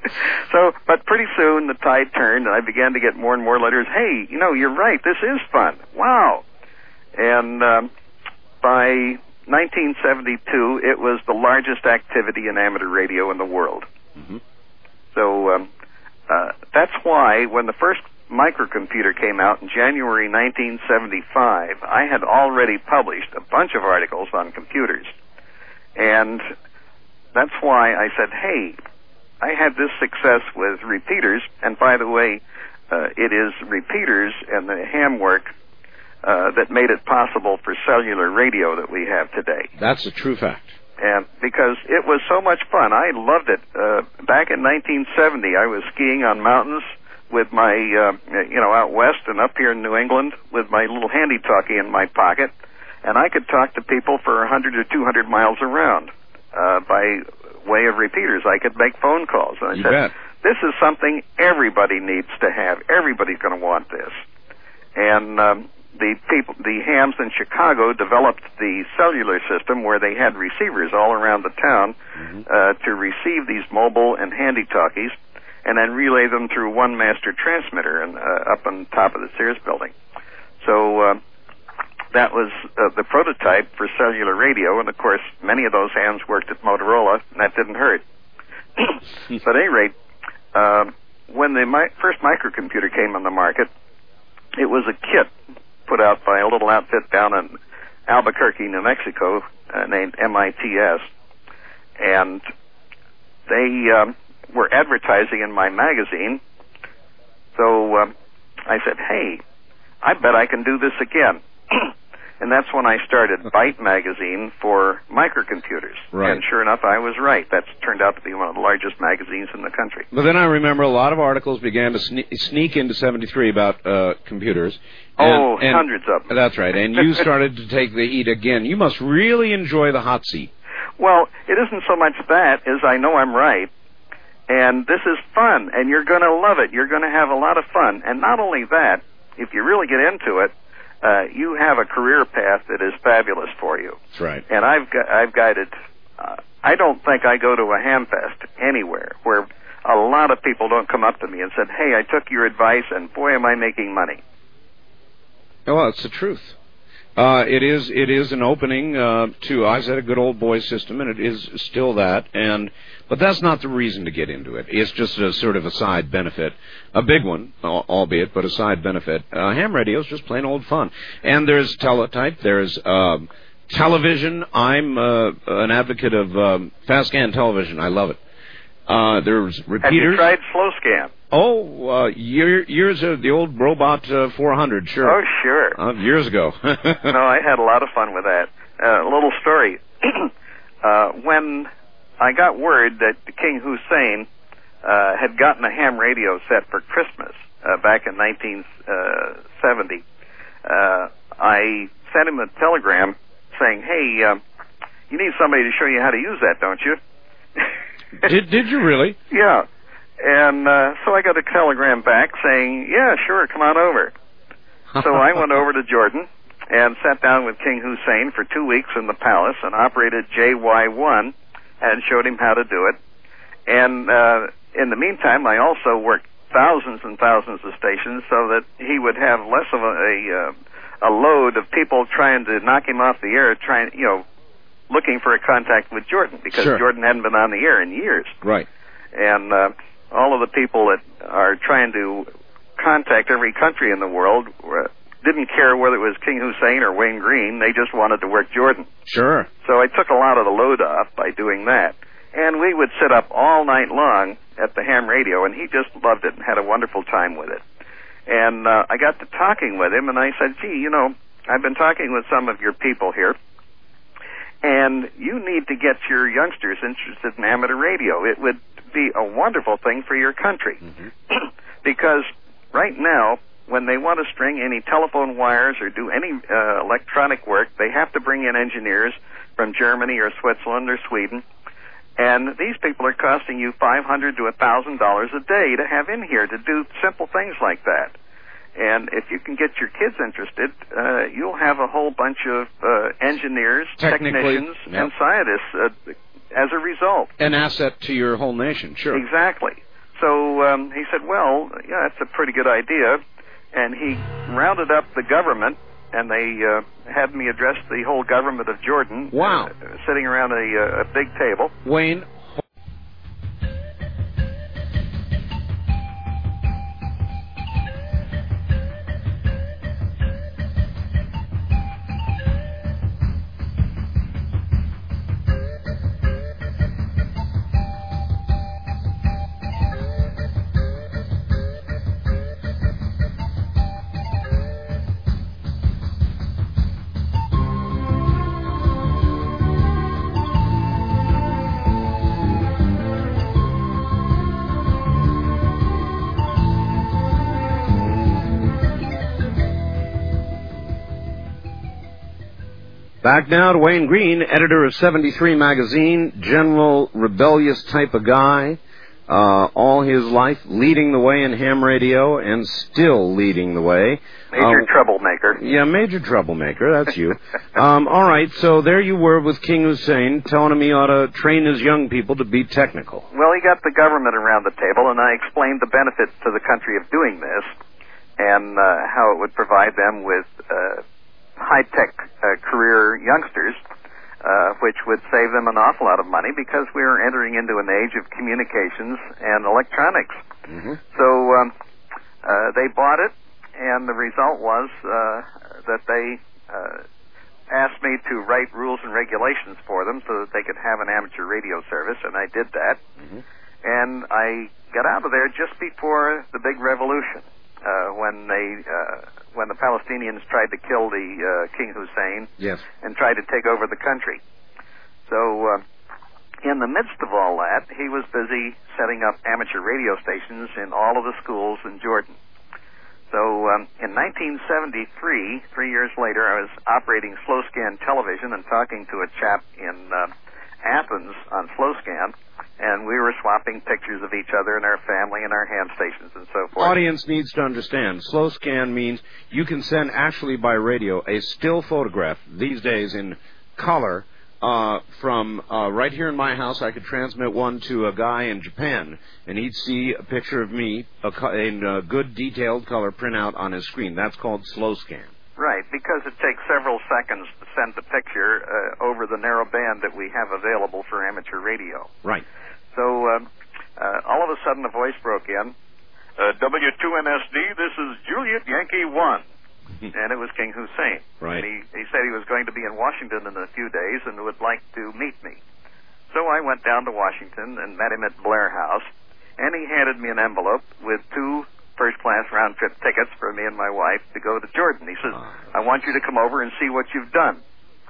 So, but pretty soon the tide turned, and I began to get more and more letters. Hey, you know, you're right. This is fun. Wow. And um, by nineteen seventy-two, it was the largest activity in amateur radio in the world. Mm-hmm. So um, uh, that's why when the first microcomputer came out in January nineteen seventy-five, I had already published a bunch of articles on computers. And that's why I said, hey, I had this success with repeaters, and by the way, uh, it is repeaters and the ham work uh, that made it possible for cellular radio that we have today. That's a true fact. And because it was so much fun, I loved it. Uh, back in nineteen seventy, I was skiing on mountains with my, uh, you know, out west and up here in New England with my little handy-talkie in my pocket, and I could talk to people for one hundred or two hundred miles around uh, by way of repeaters. I could make phone calls. And I you said, bet. This is something everybody needs to have. Everybody's going to want this. And um, the people, the hams in Chicago developed the cellular system where they had receivers all around the town mm-hmm. uh, to receive these mobile and handy-talkies and then relay them through one master transmitter and, uh, up on top of the Sears building. So uh, that was uh, the prototype for cellular radio, and of course many of those hams worked at Motorola, and that didn't hurt. But at any rate, uh, when the mi- first microcomputer came on the market, it was a kit put out by a little outfit down in Albuquerque, New Mexico, uh, named M I T S, and they um, were advertising in my magazine. So um, I said, hey, I bet I can do this again. And that's when I started Byte magazine for microcomputers. Right. And sure enough, I was right. That's turned out to be one of the largest magazines in the country. But then I remember a lot of articles began to sne- sneak into seventy-three about uh, computers. And, oh, and hundreds of them. That's right. And you started to take the heat again. You must really enjoy the hot seat. Well, it isn't so much that as I know I'm right. And this is fun, and you're going to love it. You're going to have a lot of fun. And not only that, if you really get into it, uh, you have a career path that is fabulous for you. That's right. And I've gu- I've guided. Uh, I don't think I go to a ham fest anywhere where a lot of people don't come up to me and said, "Hey, I took your advice, and boy, am I making money." Oh, well, it's the truth. Uh, it is it is an opening uh, to, I said, a good old boy system, and it is still that. And but that's not the reason to get into it. It's just a sort of a side benefit, a big one, albeit, but a side benefit. Uh, ham radio is just plain old fun. And there's teletype. There's um, television. I'm uh, an advocate of um, fast scan television. I love it. Uh, there's repeaters. Have you tried slow scan? Oh, uh, year, years of the old Robot uh, four hundred, sure. Oh, sure. Uh, years ago. No, I had a lot of fun with that. Uh, a little story. uh, when I got word that King Hussein uh, had gotten a ham radio set for Christmas uh, back in nineteen seventy, uh, I sent him a telegram saying, hey, uh, you need somebody to show you how to use that, don't you? did, did you really? Yeah. And uh, so I got a telegram back saying, yeah, sure, come on over. So I went over to Jordan and sat down with King Hussein for two weeks in the palace and operated J Y one and showed him how to do it. And uh, in the meantime, I also worked thousands and thousands of stations so that he would have less of a, a, uh, a load of people trying to knock him off the air, trying, you know, looking for a contact with Jordan, because sure. Jordan hadn't been on the air in years. Right. And uh, all of the people that are trying to contact every country in the world uh, didn't care whether it was King Hussein or Wayne Green. They just wanted to work Jordan. Sure. So I took a lot of the load off by doing that. And we would sit up all night long at the ham radio, and he just loved it and had a wonderful time with it. And uh, I got to talking with him, and I said, gee, you know, I've been talking with some of your people here, and you need to get your youngsters interested in amateur radio. It would be a wonderful thing for your country. Mm-hmm. Because right now, when they want to string any telephone wires or do any uh, electronic work, they have to bring in engineers from Germany or Switzerland or Sweden. And these people are costing you five hundred dollars to one thousand dollars a day to have in here to do simple things like that. And if you can get your kids interested, uh, you'll have a whole bunch of uh, engineers, technicians, yep. and scientists uh, as a result. An asset to your whole nation, sure. Exactly. so um, he said, well, yeah, that's a pretty good idea. And he rounded up the government, and they uh, had me address the whole government of Jordan. Wow. Uh, sitting around a, a big table. Wayne. Back now to Wayne Green, editor of seventy-three magazine, general rebellious type of guy, uh, all his life leading the way in ham radio and still leading the way. Major uh, troublemaker. Yeah, major troublemaker, that's you. um, all right, so there you were with King Hussein telling him he ought to train his young people to be technical. Well, he got the government around the table, and I explained the benefits to the country of doing this and uh, how it would provide them with Uh, high-tech uh, career youngsters, uh, which would save them an awful lot of money because we are entering into an age of communications and electronics. Mm-hmm. So um, uh, they bought it, and the result was uh, that they uh, asked me to write rules and regulations for them so that they could have an amateur radio service, and I did that. Mm-hmm. And I got out of there just before the big revolution. Uh, when they, uh, when the Palestinians tried to kill the uh, King Hussein, yes, and tried to take over the country. So, uh, in the midst of all that, he was busy setting up amateur radio stations in all of the schools in Jordan. So, um, in nineteen seventy-three, three years later, I was operating slow scan television and talking to a chap in uh, Athens on slow scan. And we were swapping pictures of each other and our family and our ham stations and so forth. Audience needs to understand, slow scan means you can send actually by radio a still photograph these days in color uh, from uh, right here in my house. I could transmit one to a guy in Japan, and he'd see a picture of me a co- in a good detailed color printout on his screen. That's called slow scan. Right, because it takes several seconds to send the picture uh, over the narrow band that we have available for amateur radio. Right. So um, uh, all of a sudden a voice broke in. Uh, W two N S D, this is Juliet Yankee one. And it was King Hussein. Right. And he, he said he was going to be in Washington in a few days and would like to meet me. So I went down to Washington and met him at Blair House, and he handed me an envelope with two first-class round-trip tickets for me and my wife to go to Jordan. He says, I want you to come over and see what you've done.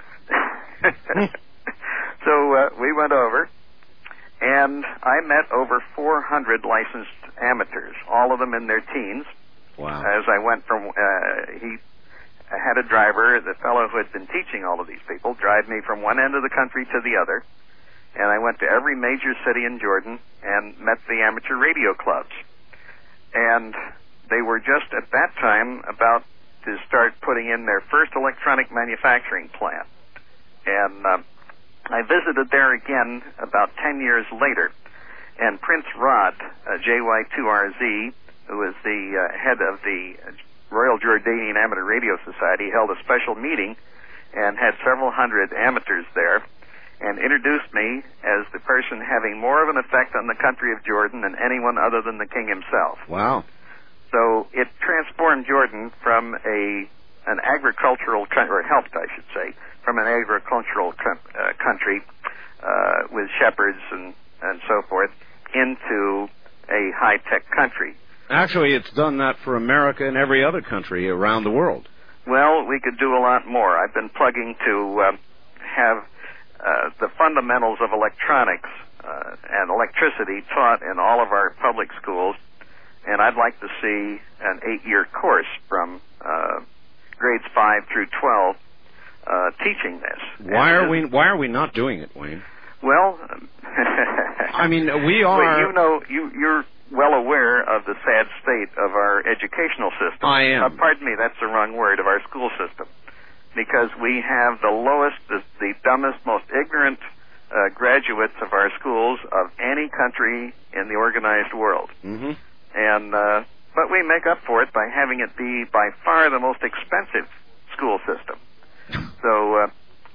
So uh, we went over, and I met over four hundred licensed amateurs, all of them in their teens. Wow. As I went from, uh, he had a driver, the fellow who had been teaching all of these people, drive me from one end of the country to the other, and I went to every major city in Jordan and met the amateur radio clubs. And they were just at that time about to start putting in their first electronic manufacturing plant. And uh, I visited there again about ten years later, and Prince Rod, uh, J Y two R Z, who was the uh, head of the Royal Jordanian Amateur Radio Society, held a special meeting and had several hundred amateurs there, and introduced me as the person having more of an effect on the country of Jordan than anyone other than the king himself. Wow. So it transformed Jordan from a an agricultural country, or helped, I should say, from an agricultural co- uh, country uh, with shepherds and, and so forth into a high-tech country. Actually, it's done that for America and every other country around the world. Well, we could do a lot more. I've been plugging to uh, have uh, the fundamentals of electronics uh, and electricity taught in all of our public schools, and I'd like to see an eight-year course from uh, grades five through twelve uh, teaching this. Why and are we? Why are we not doing it, Wayne? Well, I mean, we are. Well, you know, you, you're well aware of the sad state of our educational system. I am. Uh, pardon me, that's the wrong word, of our school system. Because we have the lowest, the, the dumbest, most ignorant uh, graduates of our schools of any country in the organized world. Mm-hmm. And uh, but we make up for it by having it be by far the most expensive school system. So, uh,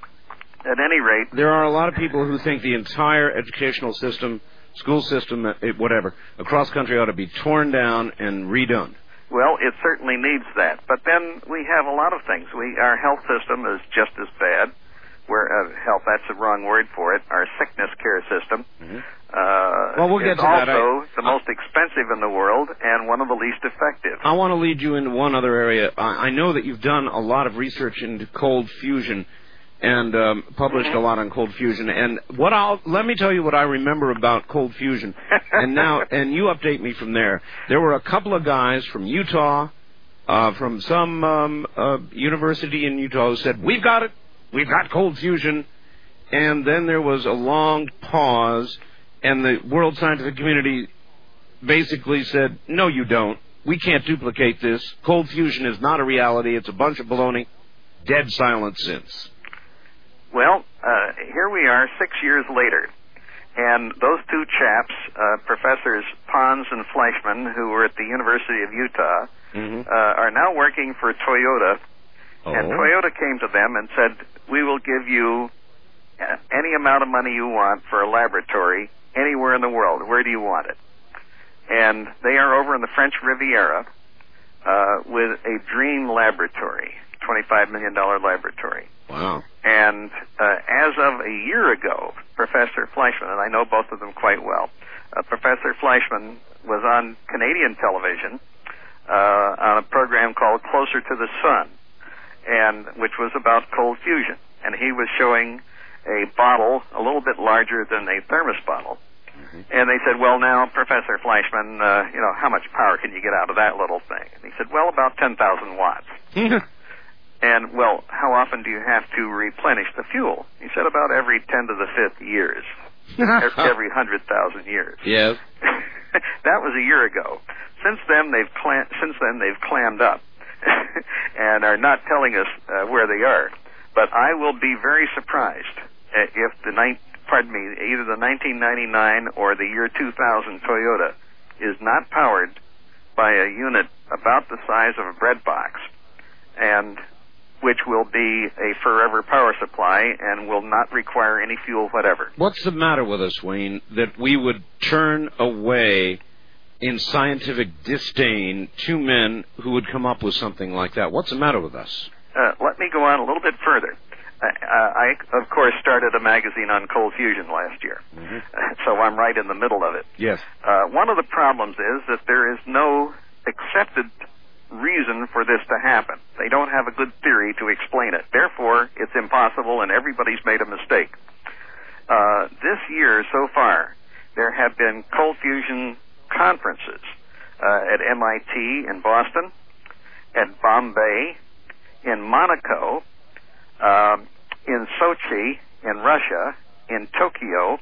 at any rate, there are a lot of people who think the entire educational system, school system, whatever, across country ought to be torn down and redone. Well, it certainly needs that. But then we have a lot of things. We our health system is just as bad. Where uh, health, that's the wrong word for it. Our sickness care system. Mm-hmm. Uh, well, we'll get is to that. also I, the most expensive in the world and one of the least effective. I want to lead you into one other area. I, I know that you've done a lot of research into cold fusion and um, published mm-hmm. a lot on cold fusion. And what I'll let me tell you what I remember about cold fusion. and now, and you update me from there. There were a couple of guys from Utah, uh, from some um, uh, university in Utah, who said, "We've got it. We've got cold fusion." And then there was a long pause, and the world scientific community basically said, "No, you don't. We can't duplicate this. Cold fusion is not a reality. It's a bunch of baloney." Dead silence since. Well, uh, here we are six years later, and those two chaps, uh, Professors Pons and Fleischman, who were at the University of Utah, mm-hmm. uh, are now working for Toyota. Oh. And Toyota came to them and said, "We will give you any amount of money you want for a laboratory anywhere in the world. Where do you want it?" And they are over in the French Riviera uh, with a dream laboratory, twenty-five million dollars laboratory. Wow. And uh, as of a year ago, Professor Fleischman, and I know both of them quite well, uh, Professor Fleischman was on Canadian television uh, on a program called Closer to the Sun, and which was about cold fusion. And he was showing a bottle a little bit larger than a thermos bottle. Mm-hmm. And they said, "Well, now, Professor Fleischman, uh, you know, how much power can you get out of that little thing?" And he said, "Well, about ten thousand watts. And, well, how often do you have to replenish the fuel? He said, "About every ten to the fifth years, every one hundred thousand years." Yes. That was a year ago. Since then, they've clam- since then they've clammed up and are not telling us uh, where they are. But I will be very surprised uh, if the ni- pardon me, either the nineteen ninety-nine or the year two thousand Toyota is not powered by a unit about the size of a bread box, and which will be a forever power supply and will not require any fuel whatever. What's the matter with us, Wayne, that we would turn away in scientific disdain two men who would come up with something like that? What's the matter with us? Uh, let me go on a little bit further. Uh, I, of course, started a magazine on cold fusion last year, mm-hmm. uh, so I'm right in the middle of it. Yes. Uh, one of the problems is that there is no accepted reason for this to happen. They don't have a good theory to explain it. Therefore, it's impossible, and everybody's made a mistake. Uh, this year, so far, there have been cold fusion conferences uh, at M I T in Boston, at Bombay, in Monaco, um, in Sochi, in Russia, in Tokyo,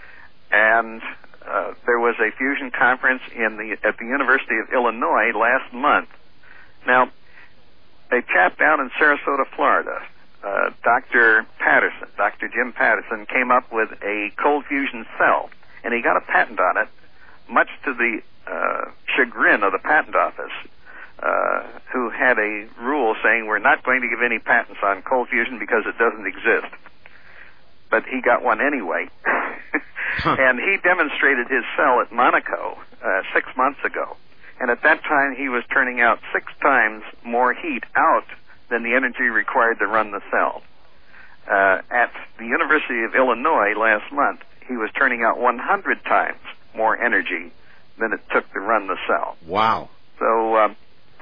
and uh, there was a fusion conference in the at the University of Illinois last month. Now, a chap down in Sarasota, Florida, uh, Doctor Patterson, Doctor Jim Patterson, came up with a cold fusion cell, and he got a patent on it, much to the uh, chagrin of the patent office, uh, who had a rule saying we're not going to give any patents on cold fusion because it doesn't exist. But he got one anyway. huh. And he demonstrated his cell at Monaco uh, six months ago. And at that time, he was turning out six times more heat out than the energy required to run the cell. Uh, at the University of Illinois last month, he was turning out one hundred times more energy than it took to run the cell. Wow. So um,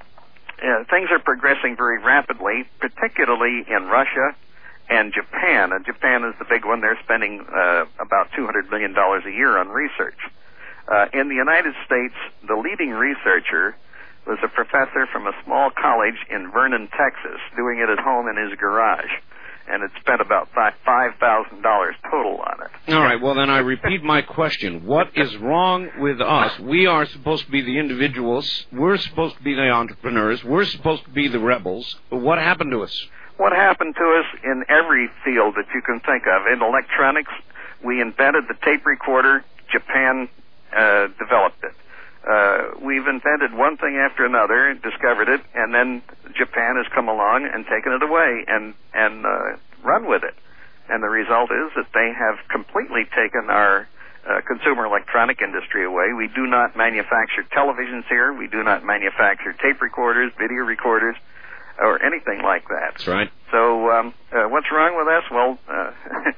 uh, things are progressing very rapidly, particularly in Russia and Japan. And Japan is the big one. They're spending uh, about two hundred million dollars a year on research. Uh, in the United States, the leading researcher was a professor from a small college in Vernon, Texas, doing it at home in his garage. And it spent about five thousand dollars total on it. All right, well, then I repeat my question. What is wrong with us? We are supposed to be the individuals. We're supposed to be the entrepreneurs. We're supposed to be the rebels. But what happened to us? What happened to us in every field that you can think of? In electronics, We invented the tape recorder. Japan uh, developed it. Uh, we've invented one thing after another, discovered it, and then Japan has come along and taken it away and, and uh, run with it. And the result is that they have completely taken our uh, consumer electronic industry away. We do not manufacture televisions here. We do not manufacture tape recorders, video recorders, or anything like that. That's right. So um, uh, what's wrong with us? Well, uh,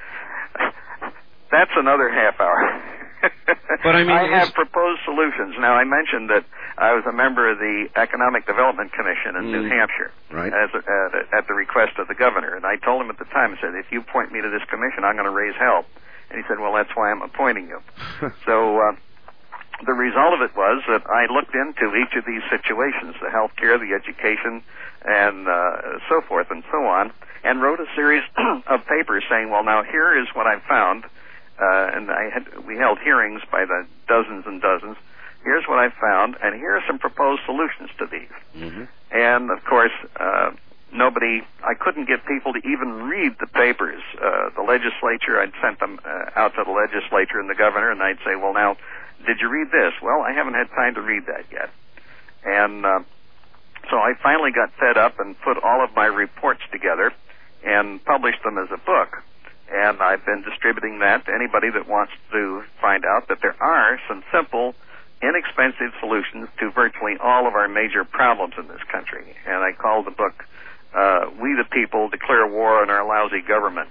that's another half hour. But I mean, I have proposed solutions. Now, I mentioned that I was a member of the Economic Development Commission in mm, New Hampshire, right. as a, uh, at the request of the governor. And I told him at the time, I said, if you point me to this commission, I'm going to raise hell. And he said, well, that's why I'm appointing you. So uh, the result of it was that I looked into each of these situations, the health care, the education, and uh, so forth and so on, and wrote a series of papers saying, well, now here is what I found. Uh, and I had, we held hearings by the dozens and dozens. Here's what I found, and here are some proposed solutions to these. Mm-hmm. And, of course, uh, nobody, I couldn't get people to even read the papers. Uh, the legislature, I'd sent them uh, out to the legislature and the governor, and I'd say, well, now, did you read this? Well, I haven't had time to read that yet. And uh, so I finally got fed up and put all of my reports together and published them as a book. And I've been distributing that to anybody that wants to find out that there are some simple, inexpensive solutions to virtually all of our major problems in this country. And I call the book, uh, We the People Declare War on Our Lousy Government.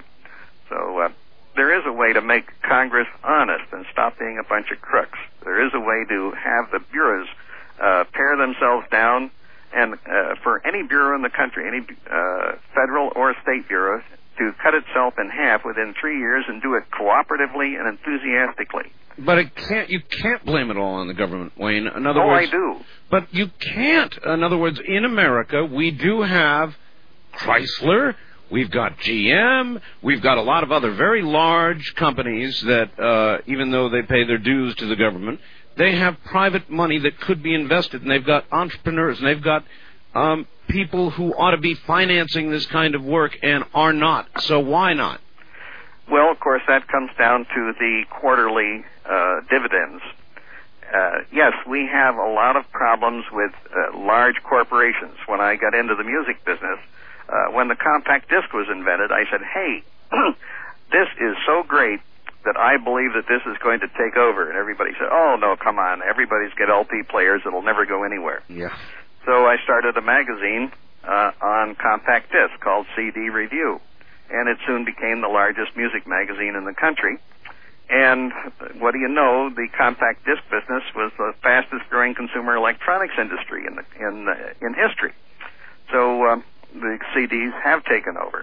So uh, there is a way to make Congress honest and stop being a bunch of crooks. There is a way to have the bureaus uh, pare themselves down. And uh, for any bureau in the country, any uh, federal or state bureau, to cut itself in half within three years and do it cooperatively and enthusiastically. But it can't. You can't blame it all on the government, Wayne. In other oh, words, I do. But you can't. In other words, in America, we do have Chrysler, we've got G M, we've got a lot of other very large companies that, uh, even though they pay their dues to the government, they have private money that could be invested, and they've got entrepreneurs, and they've got um, people who ought to be financing this kind of work and are not. So why not? Well, of course, that comes down to the quarterly uh, dividends. Uh, yes, we have a lot of problems with uh, large corporations. When I got into the music business, uh, when the compact disc was invented, I said, hey, this is so great that I believe that this is going to take over. And everybody said, oh, no, come on. Everybody's got L P players. It'll never go anywhere. Yeah. So I started a magazine uh, on compact disc called C D Review. And it soon became the largest music magazine in the country. And what do you know? The compact disc business was the fastest-growing consumer electronics industry in the, in uh, in history. So uh, the C Ds have taken over.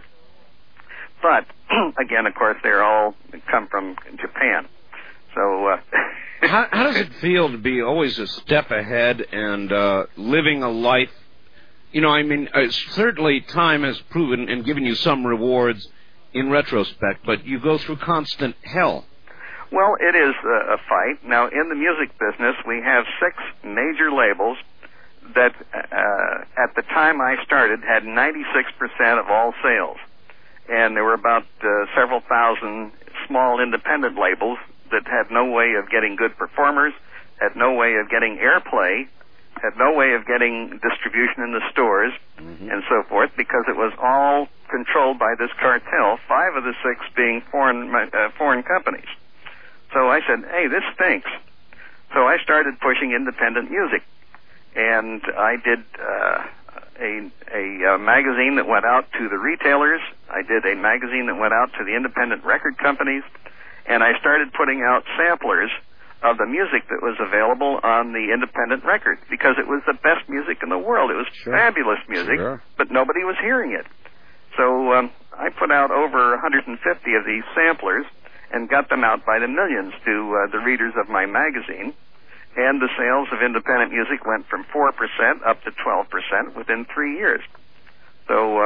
But again, of course, they're all come from Japan. So uh, how, how does it feel to be always a step ahead and uh, living a life? You know, I mean, uh, certainly time has proven and given you some rewards in retrospect, but you go through constant hell. Well, it is a, a fight. Now, in the music business, we have six major labels that, uh, at the time I started, had ninety-six percent of all sales. And there were about uh, several thousand small independent labels that had no way of getting good performers, had no way of getting airplay, had no way of getting distribution in the stores, mm-hmm. and so forth, because it was all controlled by this cartel, five of the six being foreign uh, foreign companies. So I said, hey, this stinks. So I started pushing independent music. And I did uh, a, a, a magazine that went out to the retailers. I did a magazine that went out to the independent record companies. And I started putting out samplers of the music that was available on the independent record, because it was the best music in the world. It was sure. fabulous music, sure. but nobody was hearing it. So um, I put out over one hundred fifty of these samplers and got them out by the millions to uh, the readers of my magazine. And the sales of independent music went from four percent up to twelve percent within three years. So uh,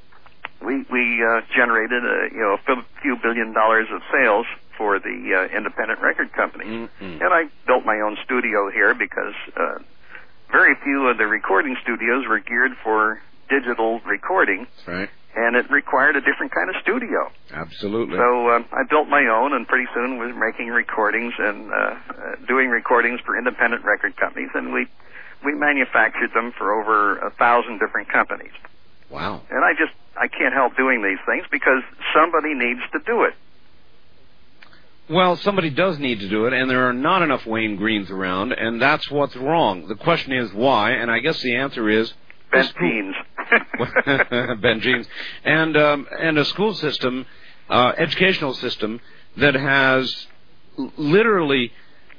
we we uh, generated a, you know, a few billion dollars of sales for the uh, independent record company. Mm-hmm. And I built my own studio here because uh, very few of the recording studios were geared for digital recording. Right. and it required a different kind of studio. Absolutely. So uh, I built my own, and pretty soon was making recordings and uh, uh, doing recordings for independent record companies, and we we manufactured them for over a thousand different companies. Wow. And I just I can't help doing these things because somebody needs to do it. Well, somebody does need to do it, and there are not enough Wayne Greens around, and that's what's wrong. The question is why, and I guess the answer is bent jeans. bent jeans, and um, and a school system, uh, educational system that has literally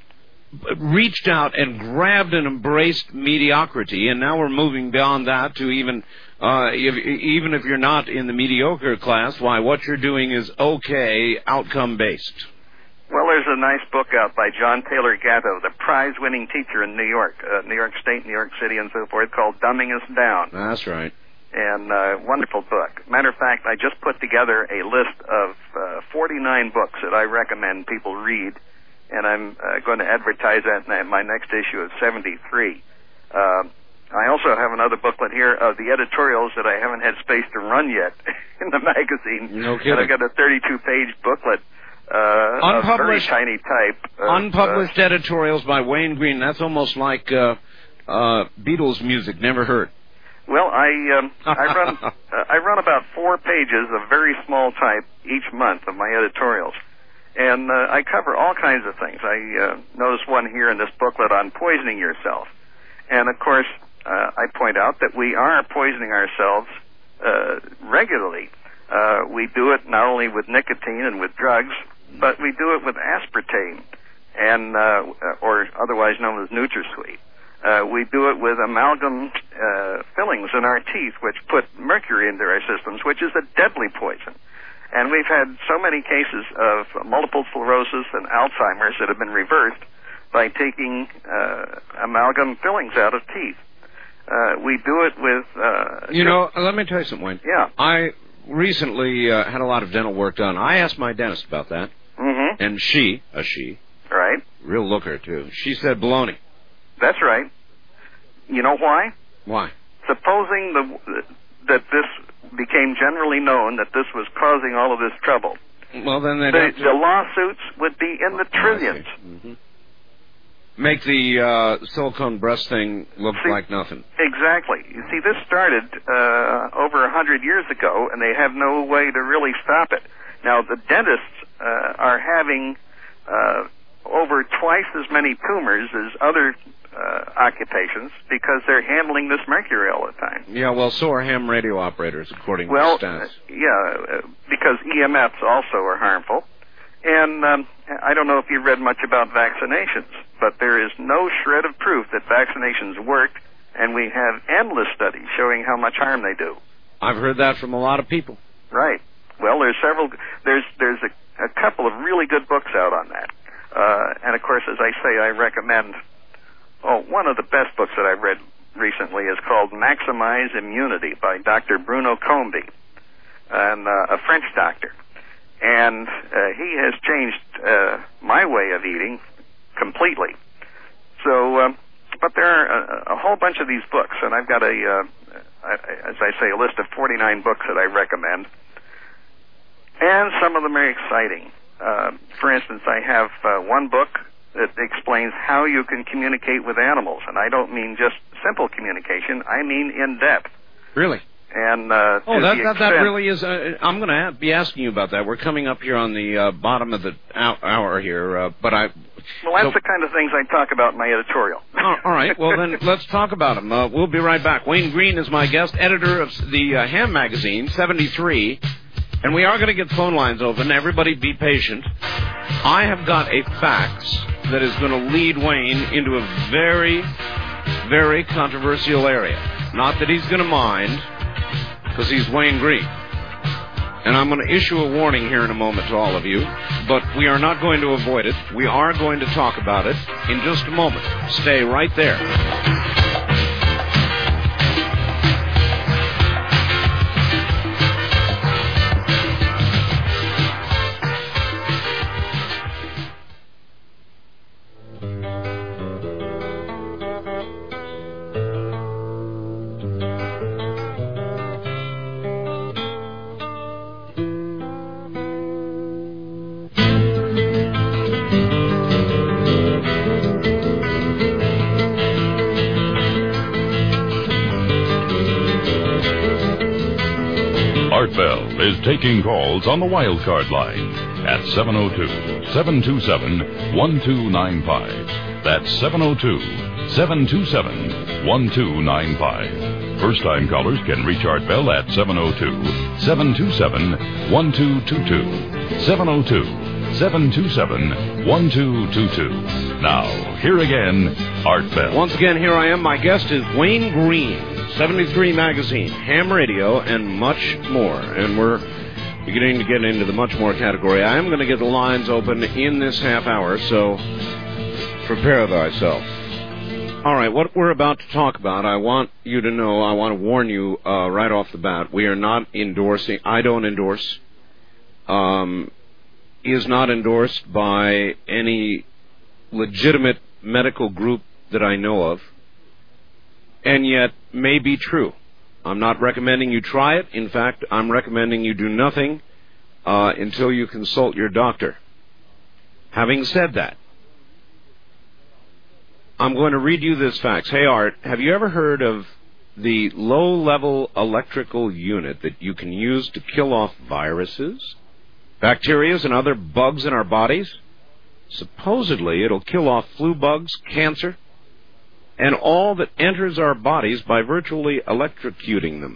reached out and grabbed and embraced mediocrity, and now we're moving beyond that to even uh, if, even if you're not in the mediocre class, why what you're doing is okay, outcome based. Well, there's a nice book out by John Taylor Gatto, the prize-winning teacher in New York, uh, New York State, New York City, and so forth, called Dumbing Us Down. That's right. And uh, wonderful book. Matter of fact, I just put together a list of uh, forty-nine books that I recommend people read, and I'm uh, going to advertise that in my next issue of seventy-three. Uh, I also have another booklet here of the editorials that I haven't had space to run yet in the magazine. No kidding. And I've got a thirty-two page booklet. Uh, unpublished, a very tiny type. Of, unpublished uh, editorials by Wayne Green. That's almost like uh, uh, Beatles music. Never heard. Well, I um, I run uh, I run about four pages of very small type each month of my editorials, and uh, I cover all kinds of things. I uh, notice one here in this booklet on poisoning yourself, and of course uh, I point out that we are poisoning ourselves uh, regularly. Uh, we do it not only with nicotine and with drugs, but we do it with aspartame, and uh, or otherwise known as NutraSweet. Uh, we do it with amalgam uh, fillings in our teeth, which put mercury into our systems, which is a deadly poison. And we've had so many cases of multiple sclerosis and Alzheimer's that have been reversed by taking uh, amalgam fillings out of teeth. Uh, we do it with... Uh, you know, let me tell you something, Wayne. Yeah. I recently uh, had a lot of dental work done. I asked my dentist about that, mm-hmm. and she, a she, right, real looker, too, she said baloney. That's right. You know why? Why? Supposing the, that this became generally known that this was causing all of this trouble, well, then they'd the, have to... the lawsuits would be in the trillions. Oh, mm-hmm. Make the uh, silicone breast thing look see, like nothing. Exactly. You see, this started uh, over a hundred years ago, and they have no way to really stop it. Now, the dentists uh, are having uh, over twice as many tumors as other uh, occupations because they're handling this mercury all the time. Yeah, well, so are ham radio operators, according well, to stats. Uh, yeah, uh, because E M Fs also are harmful. And um, I don't know if you've read much about vaccinations, but there is no shred of proof that vaccinations work, and we have endless studies showing how much harm they do. I've heard that from a lot of people. Right. Well, there's several. There's there's a, a couple of really good books out on that, uh, and of course, as I say, I recommend. Oh, one of the best books that I've read recently is called Maximize Immunity by Doctor Bruno Combe, and uh, a French doctor. And uh, he has changed uh, my way of eating completely. So, um, but there are a, a whole bunch of these books, and I've got a, uh, as I say, a list of forty-nine books that I recommend. And some of them are exciting. Uh, for instance, I have uh, one book that explains how you can communicate with animals, and I don't mean just simple communication. I mean in depth. Really? And uh, oh, that, that, that that really is. Uh, I'm going to be asking you about that. We're coming up here on the uh, bottom of the hour here, uh, but I. Well, that's so, the kind of things I talk about in my editorial. Oh, all right. Well, then let's talk about them. Uh, we'll be right back. Wayne Green is my guest, editor of the uh, Ham Magazine, seventy-three, and we are going to get phone lines open. Everybody, be patient. I have got a fax that is going to lead Wayne into a very, very controversial area. Not that he's going to mind, because he's Wayne Green. And I'm going to issue a warning here in a moment to all of you, but we are not going to avoid it. We are going to talk about it in just a moment. Stay right there. taking calls on the wildcard line at seven oh two, seven two seven, one two nine five. That's seven oh two, seven two seven, one two nine five. First-time callers can reach Art Bell at seven oh two, seven two seven, one two two two. seven oh two, seven two seven, one two two two. Now, here again, Art Bell. Once again, here I am. My guest is Wayne Green, seventy-three Magazine, Ham Radio, and much more. And we're beginning to get into the much more category. I am going to get the lines open in this half hour, so prepare thyself. All right, what we're about to talk about, I want you to know, I want to warn you uh, right off the bat, we are not endorsing, I don't endorse, um, is not endorsed by any legitimate medical group that I know of, and yet may be true. I'm not recommending you try it. In fact, I'm recommending you do nothing uh, until you consult your doctor. Having said that, I'm going to read you this fax. Hey, Art, have you ever heard of the low-level electrical unit that you can use to kill off viruses, bacteria, and other bugs in our bodies? Supposedly, it'll kill off flu bugs, cancer, and all that enters our bodies by virtually electrocuting them.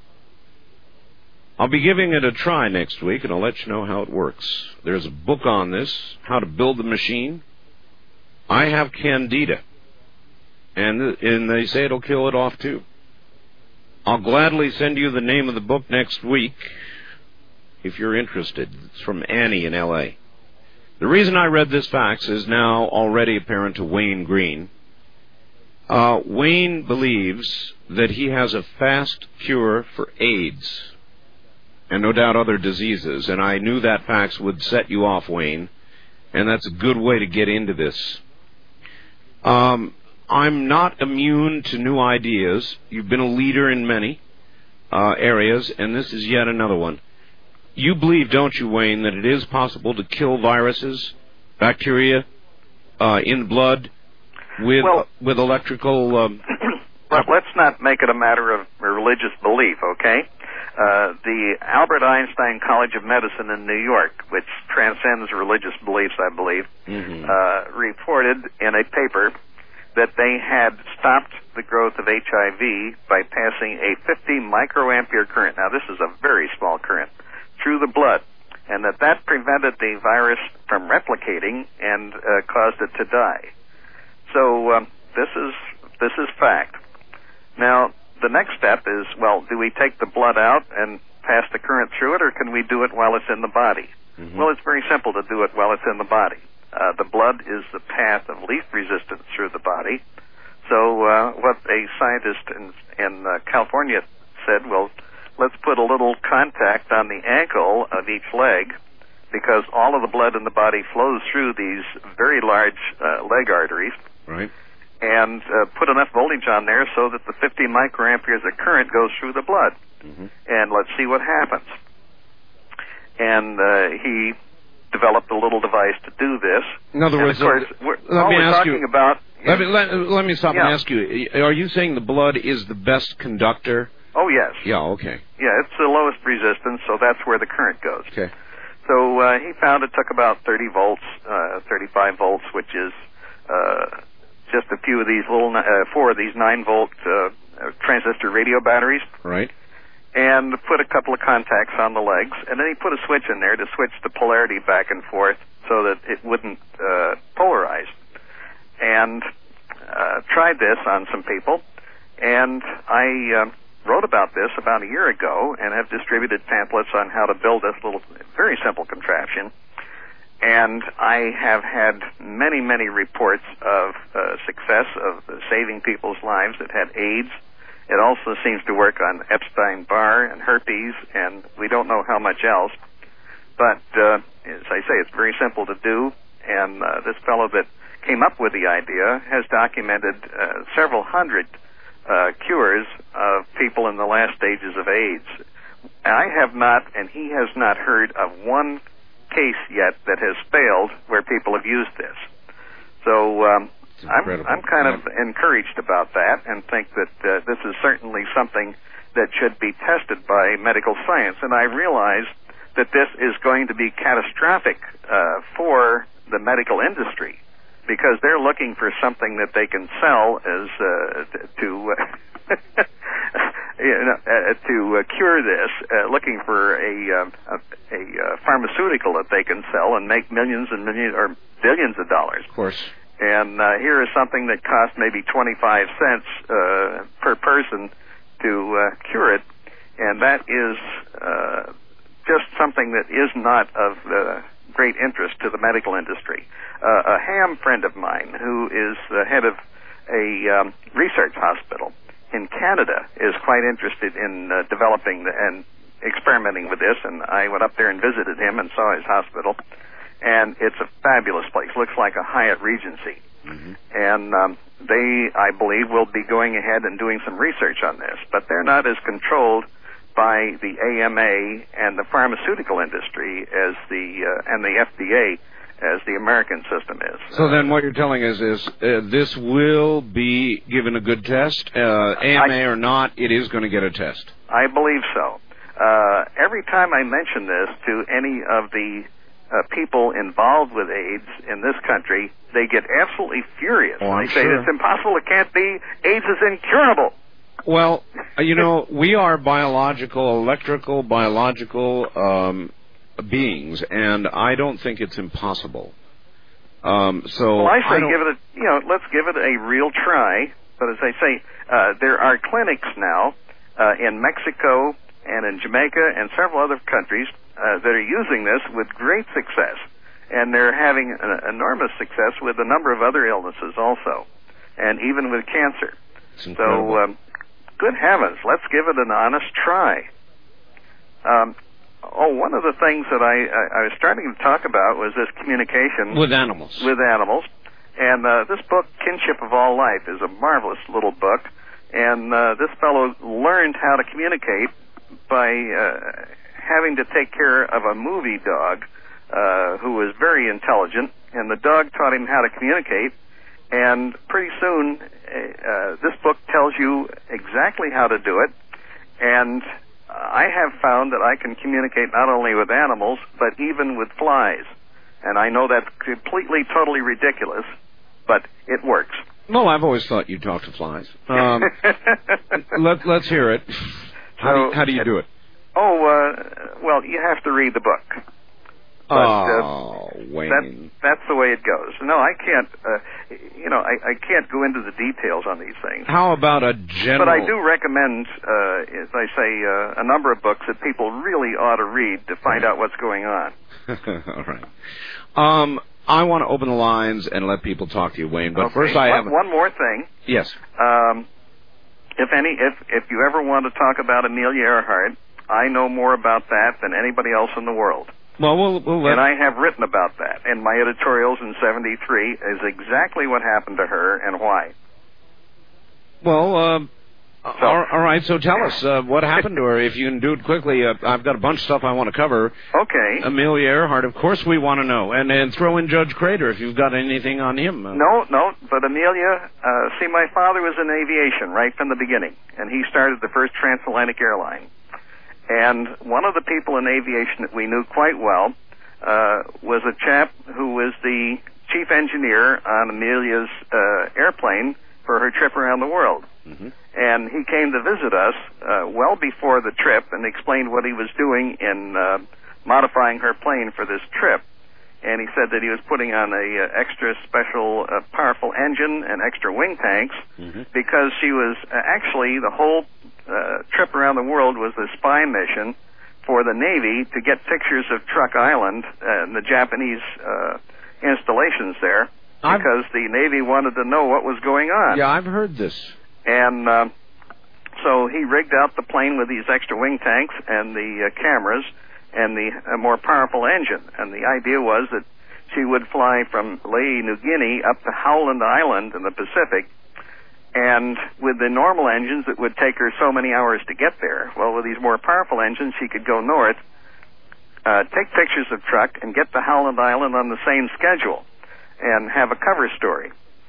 I'll be giving it a try next week, and I'll let you know how it works. There's a book on this, How to Build the Machine. I have candida, and, and they say it'll kill it off, too. I'll gladly send you the name of the book next week if you're interested. It's from Annie in L A The reason I read this fax is now already apparent to Wayne Green. Uh, Wayne believes that he has a fast cure for AIDS, and no doubt other diseases, and I knew that fax would set you off, Wayne, and that's a good way to get into this. Um, I'm not immune to new ideas. You've been a leader in many uh, areas, and this is yet another one. You believe, don't you, Wayne, that it is possible to kill viruses, bacteria, uh, in blood with well, uh, with electrical... Um, but let's not make it a matter of religious belief, okay? Uh, the Albert Einstein College of Medicine in New York, which transcends religious beliefs, I believe, mm-hmm. uh, reported in a paper that they had stopped the growth of H I V by passing a fifty microampere current. Now, this is a very small current through the blood, and that that prevented the virus from replicating and uh, caused it to die. So um, this is this is fact. Now, the next step is, well, do we take the blood out and pass the current through it, or can we do it while it's in the body? Mm-hmm. Well, it's very simple to do it while it's in the body. Uh, the blood is the path of least resistance through the body. So uh, what a scientist in, in uh, California said, well, let's put a little contact on the ankle of each leg, because all of the blood in the body flows through these very large uh, leg arteries. Right. And uh, put enough voltage on there so that the fifty microamperes of current goes through the blood. Mm-hmm. And let's see what happens. And uh, he developed a little device to do this. In other and words, of course, uh, we're, let all me we're ask talking you, about... Let me, let, let me stop yeah. and ask you, are you saying the blood is the best conductor? Oh, yes. Yeah, okay. Yeah, it's the lowest resistance, so that's where the current goes. Okay. So uh, he found it took about thirty volts, uh, thirty-five volts, which is... Uh, just a few of these little, uh, four of these nine volt uh, transistor radio batteries. Right. And put a couple of contacts on the legs, and then he put a switch in there to switch the polarity back and forth so that it wouldn't uh, polarize. And uh, tried this on some people, and I uh, wrote about this about a year ago and have distributed pamphlets on how to build this little, very simple contraption. And I have had many, many reports of uh, success of uh, saving people's lives that had AIDS. It also seems to work on Epstein-Barr and herpes, and we don't know how much else. But uh, as I say, it's very simple to do, and uh, this fellow that came up with the idea has documented uh, several hundred uh, cures of people in the last stages of AIDS. I have not, and he has not heard of one case yet that has failed where people have used this. So um, I'm, I'm kind of encouraged about that and think that uh, this is certainly something that should be tested by medical science. And I realize that this is going to be catastrophic uh, for the medical industry, because they're looking for something that they can sell as uh, to uh, you know, uh, to uh, cure this, uh, looking for a, uh, a, a uh, pharmaceutical that they can sell and make millions and millions or billions of dollars. Of course. And uh, here is something that costs maybe twenty-five cents uh, per person to uh, cure it, and that is uh, just something that is not of uh, great interest to the medical industry. Uh, a ham friend of mine, who is the head of a um, research hospital in Canada, is quite interested in uh, developing the, and experimenting with this, and I went up there and visited him and saw his hospital, and it's a fabulous place. Looks like a Hyatt Regency. Mm-hmm. And um, they, I believe, will be going ahead and doing some research on this, but they're not as controlled by the A M A and the pharmaceutical industry as the uh, and the F D A as the American system is. So then what you're telling us is uh, this will be given a good test, uh, A M A I, or not, it is going to get a test. I believe so. Uh, every time I mention this to any of the uh, people involved with AIDS in this country, they get absolutely furious. Oh, I'm they say, sure. It's impossible, it can't be, AIDS is incurable. Well, you know, we are biological, electrical, biological um, beings, and I don't think it's impossible. Um, so well, I say I don't... give it a, you know, let's give it a real try. But as I say, uh, there are clinics now uh, in Mexico and in Jamaica and several other countries uh, that are using this with great success, and they're having an enormous success with a number of other illnesses also, and even with cancer. So. Um, Good heavens, let's give it an honest try. Um, oh, one of the things that I, I, I was starting to talk about was this communication with animals. With animals, and uh, this book, Kinship of All Life, is a marvelous little book. And uh, this fellow learned how to communicate by uh, having to take care of a movie dog uh, who was very intelligent, and the dog taught him how to communicate. And pretty soon, uh, this book tells you exactly how to do it. And I have found that I can communicate not only with animals, but even with flies. And I know that's completely, totally ridiculous, but it works. Well, I've always thought you talk to flies. Um, let, let's hear it. How, so, do you, how do you do it? Oh, uh, well, you have to read the book. But, oh, uh, Wayne. That, that's the way it goes. No, I can't, uh, you know, I, I can't go into the details on these things. How about a general... But I do recommend, uh, as I say, uh, a number of books that people really ought to read to find out what's going on. All right. Um, I want to open the lines and let people talk to you, Wayne, but okay. first I one, have... One more thing. Yes. Um, if any, if, if you ever want to talk about Amelia Earhart, I know more about that than anybody else in the world. Well, we'll, we'll let... And I have written about that in my editorials in seventy-three, is exactly what happened to her and why. Well, uh, so, all, all right, so tell us uh, what happened to her. If you can do it quickly, uh, I've got a bunch of stuff I want to cover. Okay. Amelia Earhart, of course we want to know. And, and throw in Judge Crater if you've got anything on him. Uh, no, no, but Amelia, uh, see, my father was in aviation right from the beginning, and he started the first transatlantic airline. And one of the people in aviation that we knew quite well uh, was a chap who was the chief engineer on Amelia's uh, airplane for her trip around the world. Mm-hmm. And he came to visit us uh, well before the trip and explained what he was doing in uh, modifying her plane for this trip. And he said that he was putting on a uh, extra special uh, powerful engine and extra wing tanks mm-hmm. because she was uh, actually the whole uh, trip around the world was a spy mission for the Navy to get pictures of Truk Island and the Japanese uh, installations there because I've... the Navy wanted to know what was going on. Yeah, I've heard this. And uh, so he rigged out the plane with these extra wing tanks and the uh, cameras and the uh, more powerful engine. And the idea was that she would fly from Lae, New Guinea up to Howland Island in the Pacific. And with the normal engines, it would take her so many hours to get there. Well, with these more powerful engines, she could go north, uh, take pictures of Truk, and get to Howland Island on the same schedule and have a cover story.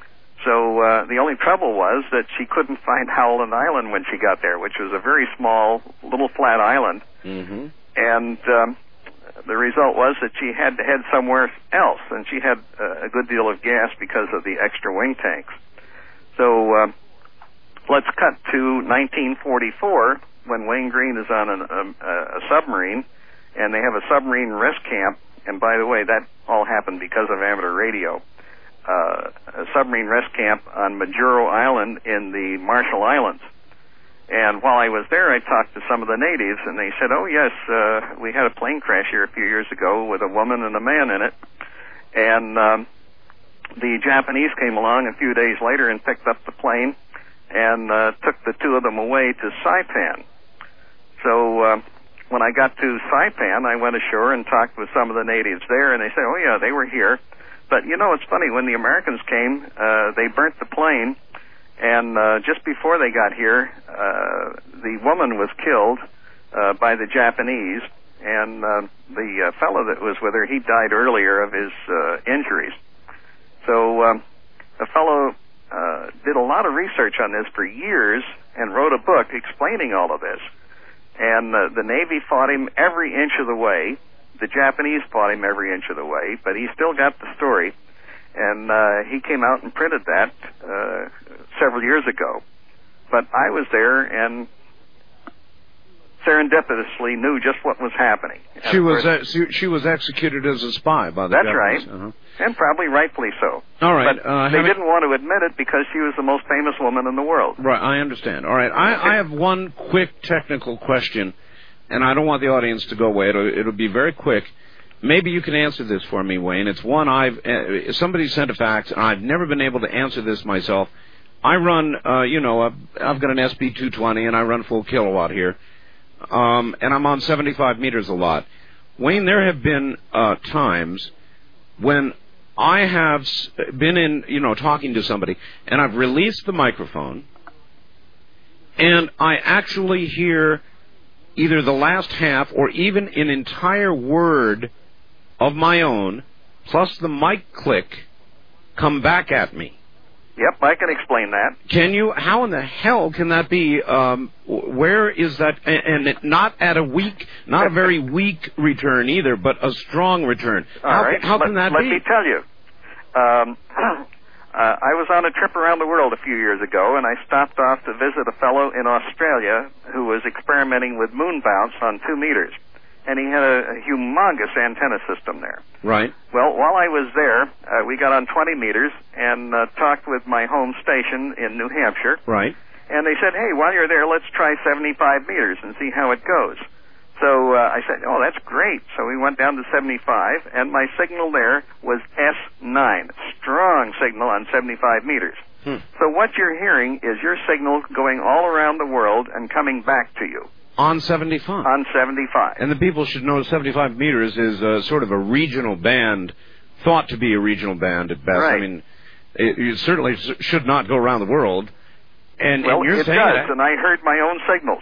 So uh, the only trouble was that she couldn't find Howland Island when she got there, which was a very small, little flat island. Mm-hmm. And um, the result was that she had to head somewhere else, and she had uh, a good deal of gas because of the extra wing tanks. So uh, let's cut to nineteen forty-four, when Wayne Green is on an, um, a submarine, and they have a submarine rest camp. And by the way, that all happened because of amateur radio. Uh, a submarine rest camp on Majuro Island in the Marshall Islands. And while I was there, I talked to some of the natives, and they said, oh, yes, uh, we had a plane crash here a few years ago with a woman and a man in it. And um, the Japanese came along a few days later and picked up the plane and uh, took the two of them away to Saipan. So uh, when I got to Saipan, I went ashore and talked with some of the natives there, and they said, oh, yeah, they were here. But, you know, it's funny, when the Americans came, uh, they burnt the plane, and uh, just before they got here, uh, the woman was killed uh, by the Japanese, and uh, the uh, fellow that was with her, he died earlier of his uh, injuries. So um, the fellow uh, did a lot of research on this for years and wrote a book explaining all of this. And uh, the Navy fought him every inch of the way. The Japanese fought him every inch of the way, but he still got the story, and uh, he came out and printed that uh, several years ago. But I was there and serendipitously knew just what was happening. She was uh, she, she was executed as a spy by the That's Japanese. right, Uh-huh. and probably rightfully so. All right. But uh, they having... didn't want to admit it because she was the most famous woman in the world. Right, I understand. All right, I, I have one quick technical question. And I don't want the audience to go away. It'll, it'll be very quick. Maybe you can answer this for me, Wayne. It's one I've... Uh, somebody sent a fax, and I've never been able to answer this myself. I run, uh, you know, I've, I've got an S P two twenty, and I run full kilowatt here. Um, and I'm on seventy-five meters a lot. Wayne, there have been uh, times when I have been in, you know, talking to somebody, and I've released the microphone, and I actually hear either the last half or even an entire word of my own, plus the mic click, come back at me. Yep, I can explain that. Can you? How in the hell can that be? Um, where is that? And it, not at a weak, not a very weak return either, but a strong return. All how, right. how can let, that let be? Let me tell you. Um, Uh, I was on a trip around the world a few years ago, and I stopped off to visit a fellow in Australia who was experimenting with moon bounce on two meters. And he had a, a humongous antenna system there. Right. Well, while I was there, uh, we got on twenty meters and uh, talked with my home station in New Hampshire. Right. And they said, hey, while you're there, let's try seventy-five meters and see how it goes. So uh, I said, oh, that's great. So we went down to seventy-five, and my signal there was S nine, strong signal on seventy-five meters. Hmm. So what you're hearing is your signal going all around the world and coming back to you. On seventy-five? On seventy-five. And the people should know seventy-five meters is uh, sort of a regional band, thought to be a regional band at best. Right. I mean, it, it certainly should not go around the world. And, well, and you're it saying does, that... and I heard my own signals.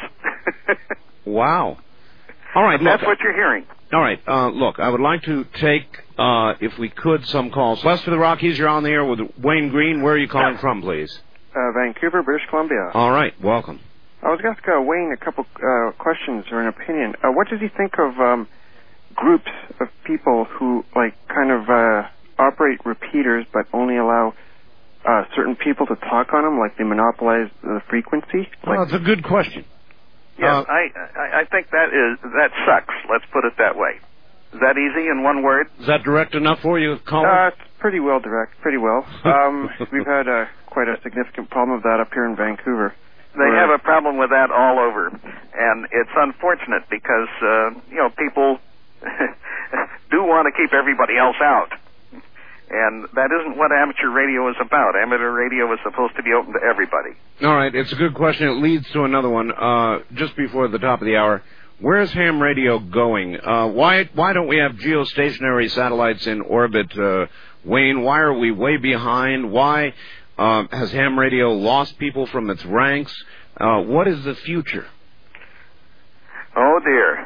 Wow. All right, and look, that's what you're hearing. All right, uh, look, I would like to take, uh, if we could, some calls. West of the Rockies, you're on the air with Wayne Green. Where are you calling from, please? Uh, Vancouver, British Columbia. All right, welcome. I was going to ask uh, Wayne a couple uh, questions or an opinion. Uh, what does he think of um, groups of people who, like, kind of uh, operate repeaters but only allow uh, certain people to talk on them, like they monopolize the frequency? Like, well, that's a good question. Yes, uh, I, I I think that is that sucks. Let's put it that way. Is that easy in one word? Is that direct enough for you, Colin? Uh, it's pretty well direct, pretty well. Um, we've had uh, quite a significant problem of that up here in Vancouver. They have a problem with that all over, and it's unfortunate because uh, you know people do want to keep everybody else out. And that isn't what amateur radio is about. Amateur radio is supposed to be open to everybody. All right, it's a good question. It leads to another one. Uh, just before the top of the hour, where's ham radio going? Uh, why why don't we have geostationary satellites in orbit, uh, Wayne? Why are we way behind? Why uh, has ham radio lost people from its ranks? Uh, what is the future? Oh, dear.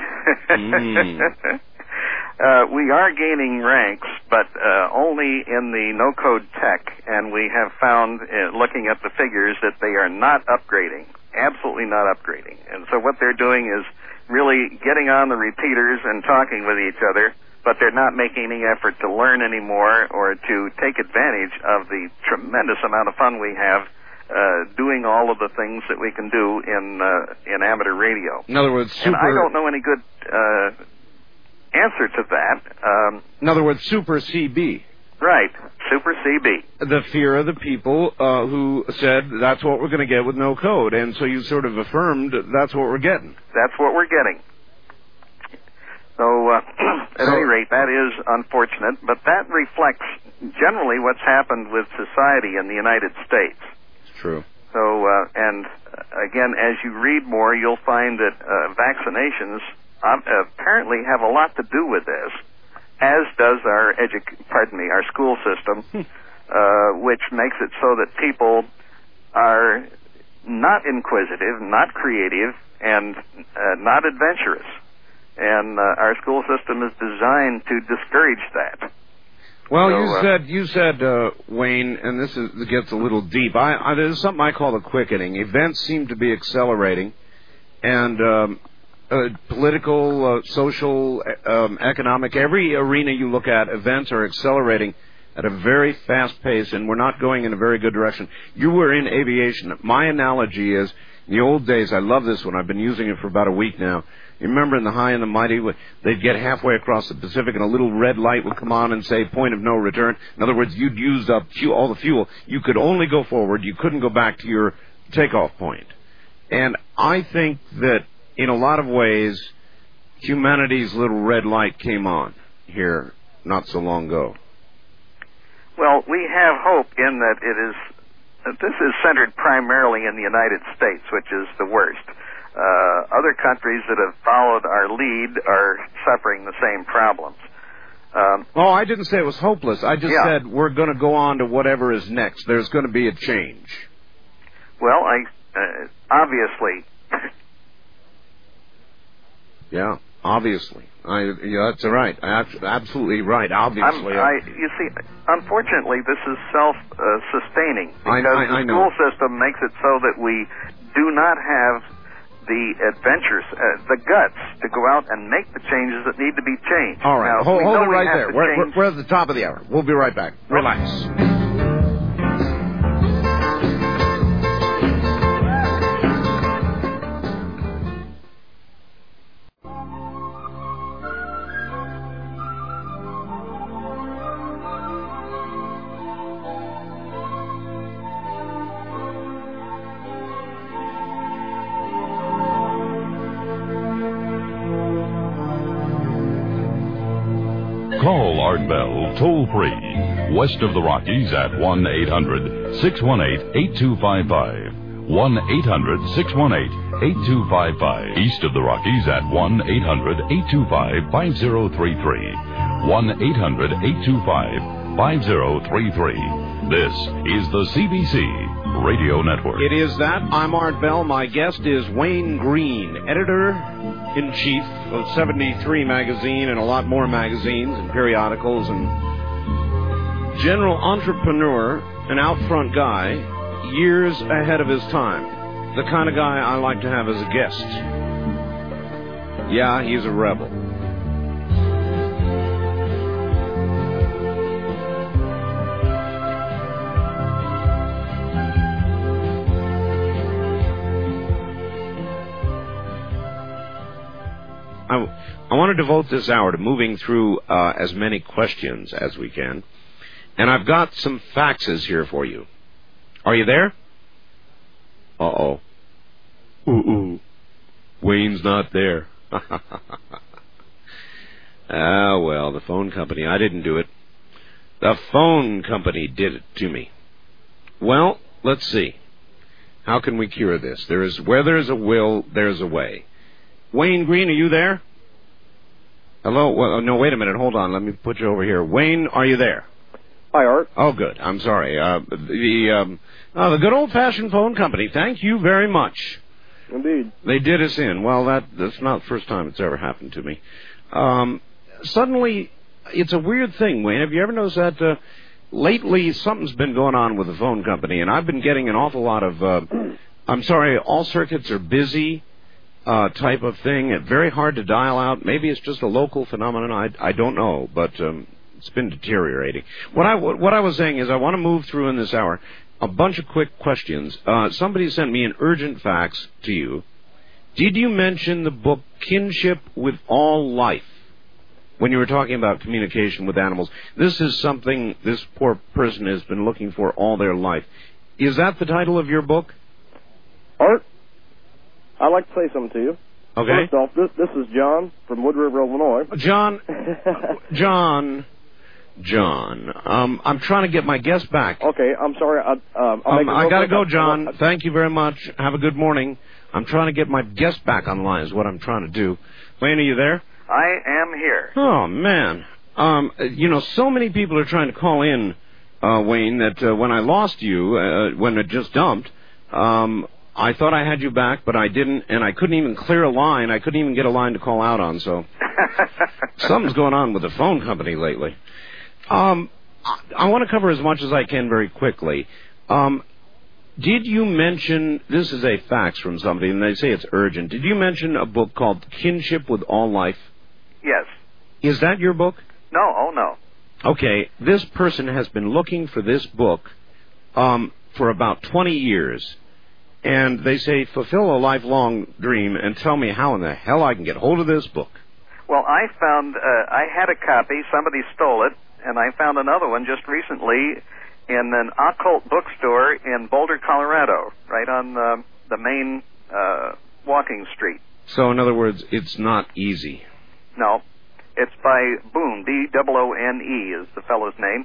mm. Uh, we are gaining ranks, but uh, only in the no-code tech and we have found, uh, looking at the figures, that they are not upgrading, absolutely not upgrading. And so what they're doing is really getting on the repeaters and talking with each other, but they're not making any effort to learn anymore or to take advantage of the tremendous amount of fun we have uh, doing all of the things that we can do in uh, in amateur radio. In other words, super... And I don't know any good uh, answer to that. Um, in other words, super C B. Right, super C B. The fear of the people uh, who said that's what we're going to get with no code, and so you sort of affirmed that's what we're getting. That's what we're getting. So, uh, at so, any rate, that is unfortunate, but that reflects generally what's happened with society in the United States. It's true. So, uh, and uh, again, as you read more, you'll find that uh, vaccinations um, apparently have a lot to do with this, as does our edu- pardon me, our school system, uh, which makes it so that people are not inquisitive, not creative, and uh, not adventurous. And uh, our school system is designed to discourage that. Well, so, you uh, said, you said, uh, Wayne, and this is this gets a little deep. I, I, there's something I call the quickening. Events seem to be accelerating, and um, uh, political, uh, social, um, economic, every arena you look at, events are accelerating at a very fast pace, and we're not going in a very good direction. You were in aviation. My analogy is, in the old days, I love this one. I've been using it for about a week now. You remember in The High and the Mighty, they'd get halfway across the Pacific and a little red light would come on and say, point of no return. In other words, you'd used up all the fuel. You could only go forward. You couldn't go back to your takeoff point. And I think that in a lot of ways, humanity's little red light came on here not so long ago. Well, we have hope in that it is, this is centered primarily in the United States, which is the worst. Uh, other countries that have followed our lead are suffering the same problems. Um, oh, I didn't say it was hopeless. I just yeah. said we're going to go on to whatever is next. There's going to be a change. Well, I uh, obviously. yeah, obviously. I, yeah, that's right. Absolutely right. Obviously. I, you see, unfortunately, this is self-sustaining uh, because I, I, I the school know. system makes it so that we do not have the adventures, uh, the guts to go out and make the changes that need to be changed. All right, now, hold, hold it right there. We're, we're, we're at the top of the hour. We'll be right back. Relax. Call Art Bell toll-free, west of the Rockies at one eight hundred six one eight eight two five five. one eight hundred six one eight eight two five five. East of the Rockies at one eight hundred eight two five five zero three three. one eight hundred eight two five five zero three three. This is the C B C Radio Network. It is that. I'm Art Bell. My guest is Wayne Green, editor-in-chief of seventy-three magazine and a lot more magazines and periodicals, and general entrepreneur, an out-front guy, years ahead of his time. The kind of guy I like to have as a guest. Yeah, he's a rebel. I, I want to devote this hour to moving through uh, as many questions as we can. And I've got some faxes here for you. Are you there? Uh-oh. Ooh-ooh. Wayne's not there. Ah, well, the phone company. I didn't do it. The phone company did it to me. Well, let's see. How can we cure this? There is, where there's a will, there's a way. Wayne Green, are you there? Hello? Well, no, wait a minute. Hold on. Let me put you over here. Wayne, are you there? Hi, Art. Oh, good. I'm sorry. Uh, the um, oh, the good old-fashioned phone company. Thank you very much. Indeed. They did us in. Well, that that's not the first time it's ever happened to me. Um, suddenly, it's a weird thing, Wayne. Have you ever noticed that uh, lately something's been going on with the phone company, and I've been getting an awful lot of, uh, I'm sorry, all circuits are busy uh, type of thing. It's very hard to dial out. Maybe it's just a local phenomenon. I, I don't know, but um, it's been deteriorating. What I, what I was saying is I want to move through in this hour a bunch of quick questions. Uh, somebody sent me an urgent fax to you. Did you mention the book Kinship with All Life when you were talking about communication with animals? This is something this poor person has been looking for all their life. Is that the title of your book? Art, I'd like to say something to you. Okay. First off, this, this is John from Wood River, Illinois. John, John, John, um, I'm trying to get my guest back. Okay, I'm sorry. I, um, I'll um, make it I real got to quick. go, I- John. I- Thank you very much. Have a good morning. I'm trying to get my guest back online is what I'm trying to do. Wayne, are you there? I am here. Oh, man. Um, you know, so many people are trying to call in, uh, Wayne, that uh, when I lost you, uh, when it just dumped, um, I thought I had you back, but I didn't, and I couldn't even clear a line. I couldn't even get a line to call out on, so something's going on with the phone company lately. Um, I, I want to cover as much as I can very quickly. Um, did you mention, this is a fax from somebody, and they say it's urgent. Did you mention a book called Kinship with All Life? Yes. Is that your book? No, oh no. Okay, this person has been looking for this book um, for about twenty years, and they say, fulfill a lifelong dream and tell me how in the hell I can get hold of this book. Well, I found, uh, I had a copy, somebody stole it, and I found another one just recently in an occult bookstore in Boulder, Colorado, right on uh, the main uh, walking street. So, in other words, it's not easy. No, it's by Boone, B O O N E is the fellow's name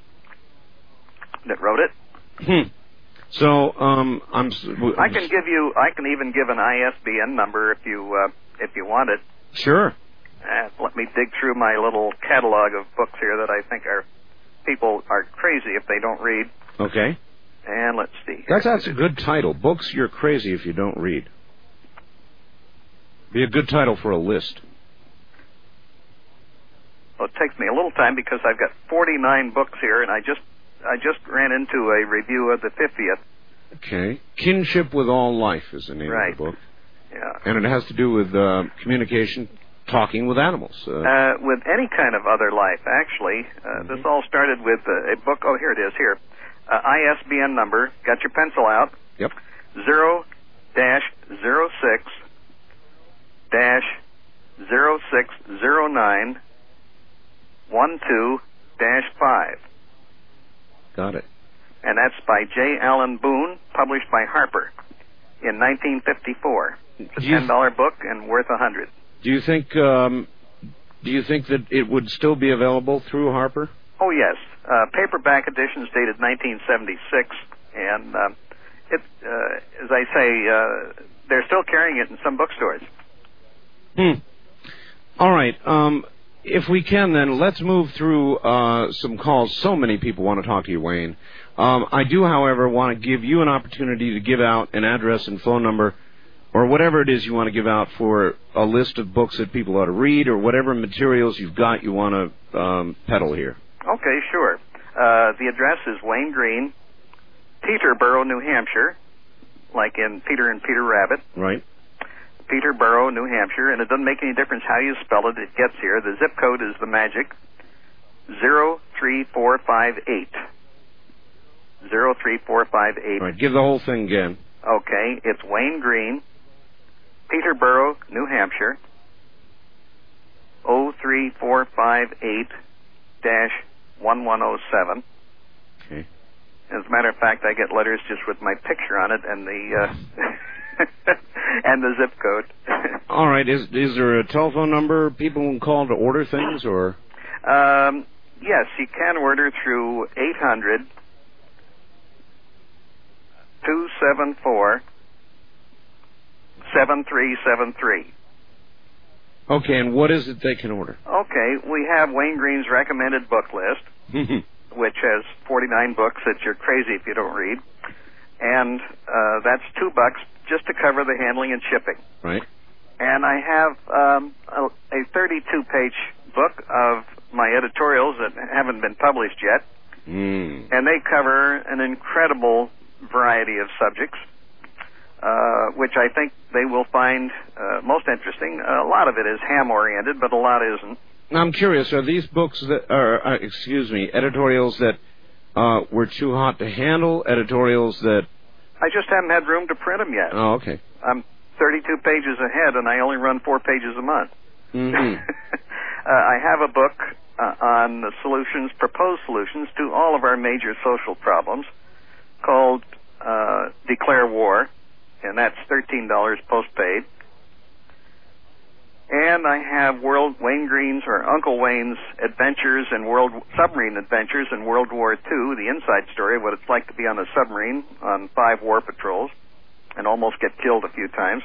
that wrote it. Hmm. So, um, I'm... I can give you, I can even give an I S B N number if you, uh, if you want it. Sure. Uh, let me dig through my little catalog of books here that I think are, people are crazy if they don't read. Okay. And let's see. That's, that's a good title. Books You're Crazy If You Don't Read. Be a good title for a list. Well, it takes me a little time because I've got forty-nine books here, and I just I just ran into a review of the fiftieth. Okay. Kinship with All Life is the name Right. of the book. Yeah. And it has to do with uh, communication, talking with animals. Uh, Uh, with any kind of other life, actually. Uh, Mm-hmm. This all started with a, a book. Oh, here it is. Here, uh, I S B N number. Got your pencil out? Yep. Zero dash zero six dash zero six zero nine one two dash five. Got it. And that's by J. Allen Boone, published by Harper in nineteen fifty-four. It's a Do you- ten dollar book and worth a hundred. Do you think um, do you think that it would still be available through Harper? Oh yes, uh, paperback editions dated nineteen seventy-six, and uh, it, uh, as I say, uh, they're still carrying it in some bookstores. Hmm. All right. Um, if we can, then let's move through uh, some calls. So many people want to talk to you, Wayne. Um, I do, however, want to give you an opportunity to give out an address and phone number, or whatever it is you want to give out for a list of books that people ought to read, or whatever materials you've got you want to um, peddle here. Okay, sure. Uh, the address is Wayne Green, Peterborough, New Hampshire, like in Peter and Peter Rabbit. Right. Peterborough, New Hampshire, and it doesn't make any difference how you spell it. It gets here. The zip code is the magic. Zero three four five eight. Zero three four five eight. All right. Give the whole thing again. Okay, it's Wayne Green, Peterborough, New Hampshire. O three four five eight dash one one zero seven. Okay. As a matter of fact, I get letters just with my picture on it and the uh, and the zip code. All right. Is is there a telephone number people can call to order things, or? um, yes, you can order through eight hundred two seven four seven three seven three. Okay, and what is it they can order? Okay, we have Wayne Green's recommended book list, which has forty-nine books that you're crazy if you don't read. And uh, that's two bucks just to cover the handling and shipping. Right. And I have um, a, a thirty-two page book of my editorials that haven't been published yet. Mm. And they cover an incredible variety of subjects, uh, which I think they will find uh, most interesting. Uh, a lot of it is ham-oriented, but a lot isn't. Now, I'm curious, are these books that are, uh, excuse me, editorials that uh, were too hot to handle, editorials that... I just haven't had room to print them yet. Oh, okay. I'm thirty-two pages ahead, and I only run four pages a month. Mm-hmm. uh, I have a book uh, on the solutions, proposed solutions to all of our major social problems called uh, Declare War, and that's thirteen dollars postpaid. And I have World Wayne Green's or Uncle Wayne's Adventures in World Submarine Adventures in World War Two, the inside story of what it's like to be on a submarine on five war patrols and almost get killed a few times.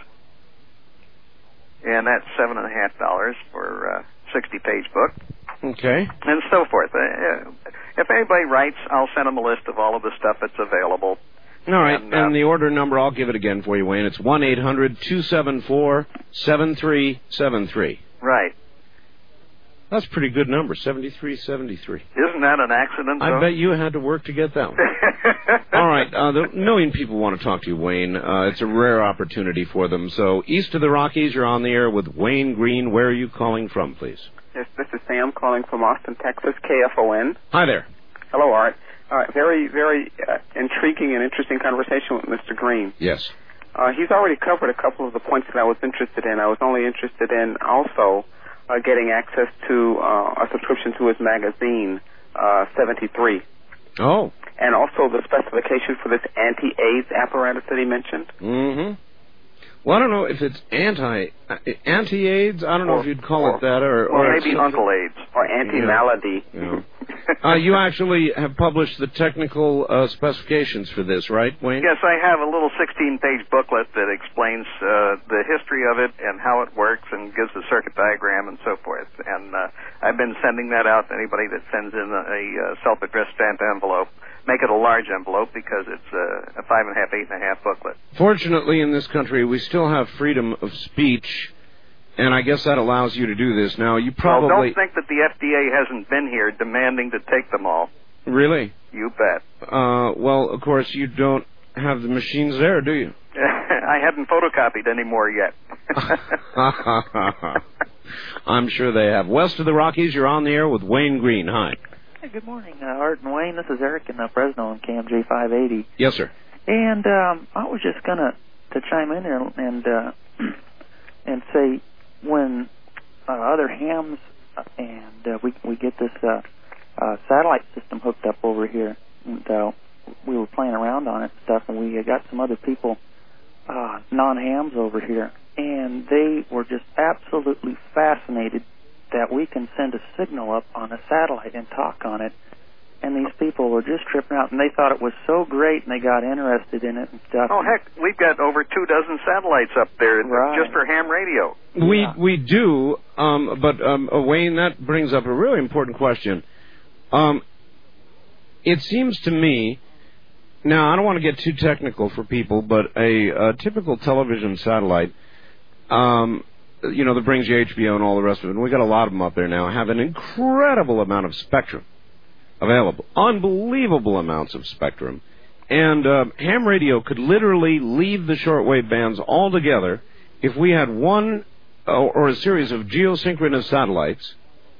And that's seven and a half dollars for a sixty-page book. Okay. And so forth. Uh, if anybody writes, I'll send them a list of all of the stuff that's available. All right, and, and uh, the order number, I'll give it again for you, Wayne. It's one eight hundred two seven four seven three seven three. Right. That's a pretty good number, seventy-three seventy-three. Isn't that an accident, I though? bet you had to work to get that one. All right, uh, the, a million people want to talk to you, Wayne. Uh, it's a rare opportunity for them. So, east of the Rockies, you're on the air with Wayne Green. Where are you calling from, please? Yes, this is Sam calling from Austin, Texas, K F O N. Hi there. Hello, Art. Uh, very, very uh, intriguing and interesting conversation with Mister Green. Yes. Uh, he's already covered a couple of the points that I was interested in. I was only interested in also uh, getting access to uh, a subscription to his magazine, uh, seventy-three. Oh. And also the specification for this anti-AIDS apparatus that he mentioned. Mm-hmm. Well, I don't know if it's anti uh, anti-AIDS. I don't know or, if you'd call or, it that, or Well, or maybe Uncle AIDS. Or anti-malady. Yeah. Yeah. uh, you actually have published the technical uh, specifications for this, right, Wayne? Yes, I have a little sixteen-page booklet that explains uh, the history of it and how it works and gives the circuit diagram and so forth. And uh, I've been sending that out to anybody that sends in a, a uh, self-addressed stamped envelope. Make it a large envelope because it's a, a five and a half, eight and a half booklet. Fortunately, in this country, we still have freedom of speech, and I guess that allows you to do this. Now, you probably... Well, don't think that the F D A hasn't been here demanding to take them all. Really? You bet. Uh, well, of course, you don't have the machines there, do you? I haven't photocopied any more yet. I'm sure they have. West of the Rockies, you're on the air with Wayne Green. Hi. Hey, good morning, uh, Art and Wayne. This is Eric in uh, Fresno on K M J five eighty. Yes, sir. And um, I was just going to to chime in there and uh, and say when uh, other hams uh, and uh, we we get this uh, uh, satellite system hooked up over here, and uh, we were playing around on it and stuff, and we got some other people, uh, non-hams over here, and they were just absolutely fascinated that we can send a signal up on a satellite and talk on it. And these people were just tripping out, and they thought it was so great, and they got interested in it and stuff. Oh, heck, we've got over two dozen satellites up there right. just for ham radio. We yeah. we do, um, but um, uh, Wayne, that brings up a really important question. Um, it seems to me, now I don't want to get too technical for people, but a, a typical television satellite, um, you know, that brings you H B O and all the rest of it, and we got a lot of them up there now, have an incredible amount of spectrum available. Unbelievable amounts of spectrum. And uh, ham radio could literally leave the shortwave bands altogether if we had one uh, or a series of geosynchronous satellites,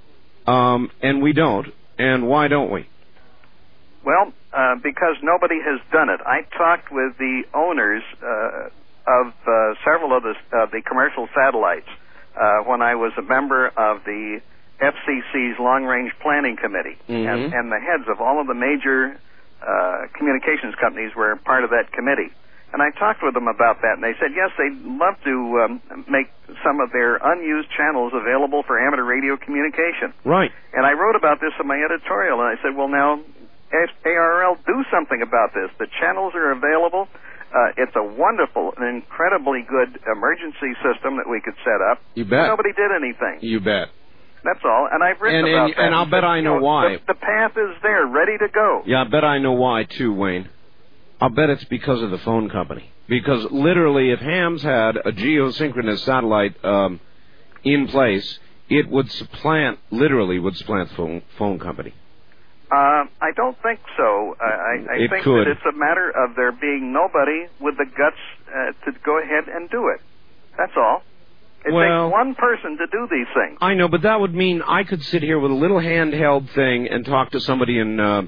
um, and we don't. And why don't we? Well, uh, because nobody has done it. I talked with the owners uh, of uh, several of the, uh, the commercial satellites uh, when I was a member of the F C C's Long-Range Planning Committee, mm-hmm. and, and the heads of all of the major uh, communications companies were part of that committee. And I talked with them about that, and they said, yes, they'd love to um, make some of their unused channels available for amateur radio communication. Right. And I wrote about this in my editorial, and I said, well, now, A R L, do something about this. The channels are available. Uh, it's a wonderful and incredibly good emergency system that we could set up. You bet. Nobody did anything. You bet. That's all. And I've written and, about and, that. And I'll bet I know you know, why. The, the path is there, ready to go. Yeah, I bet I know why, too, Wayne. I'll bet it's because of the phone company. Because literally, if hams had a geosynchronous satellite um, in place, it would supplant, literally would supplant the phone, phone company. Uh, I don't think so. I, I, I It think could. that it's a matter of there being nobody with the guts uh, to go ahead and do it. That's all. It Well- takes one person to do these things. I know, but that would mean I could sit here with a little handheld thing and talk to somebody in uh,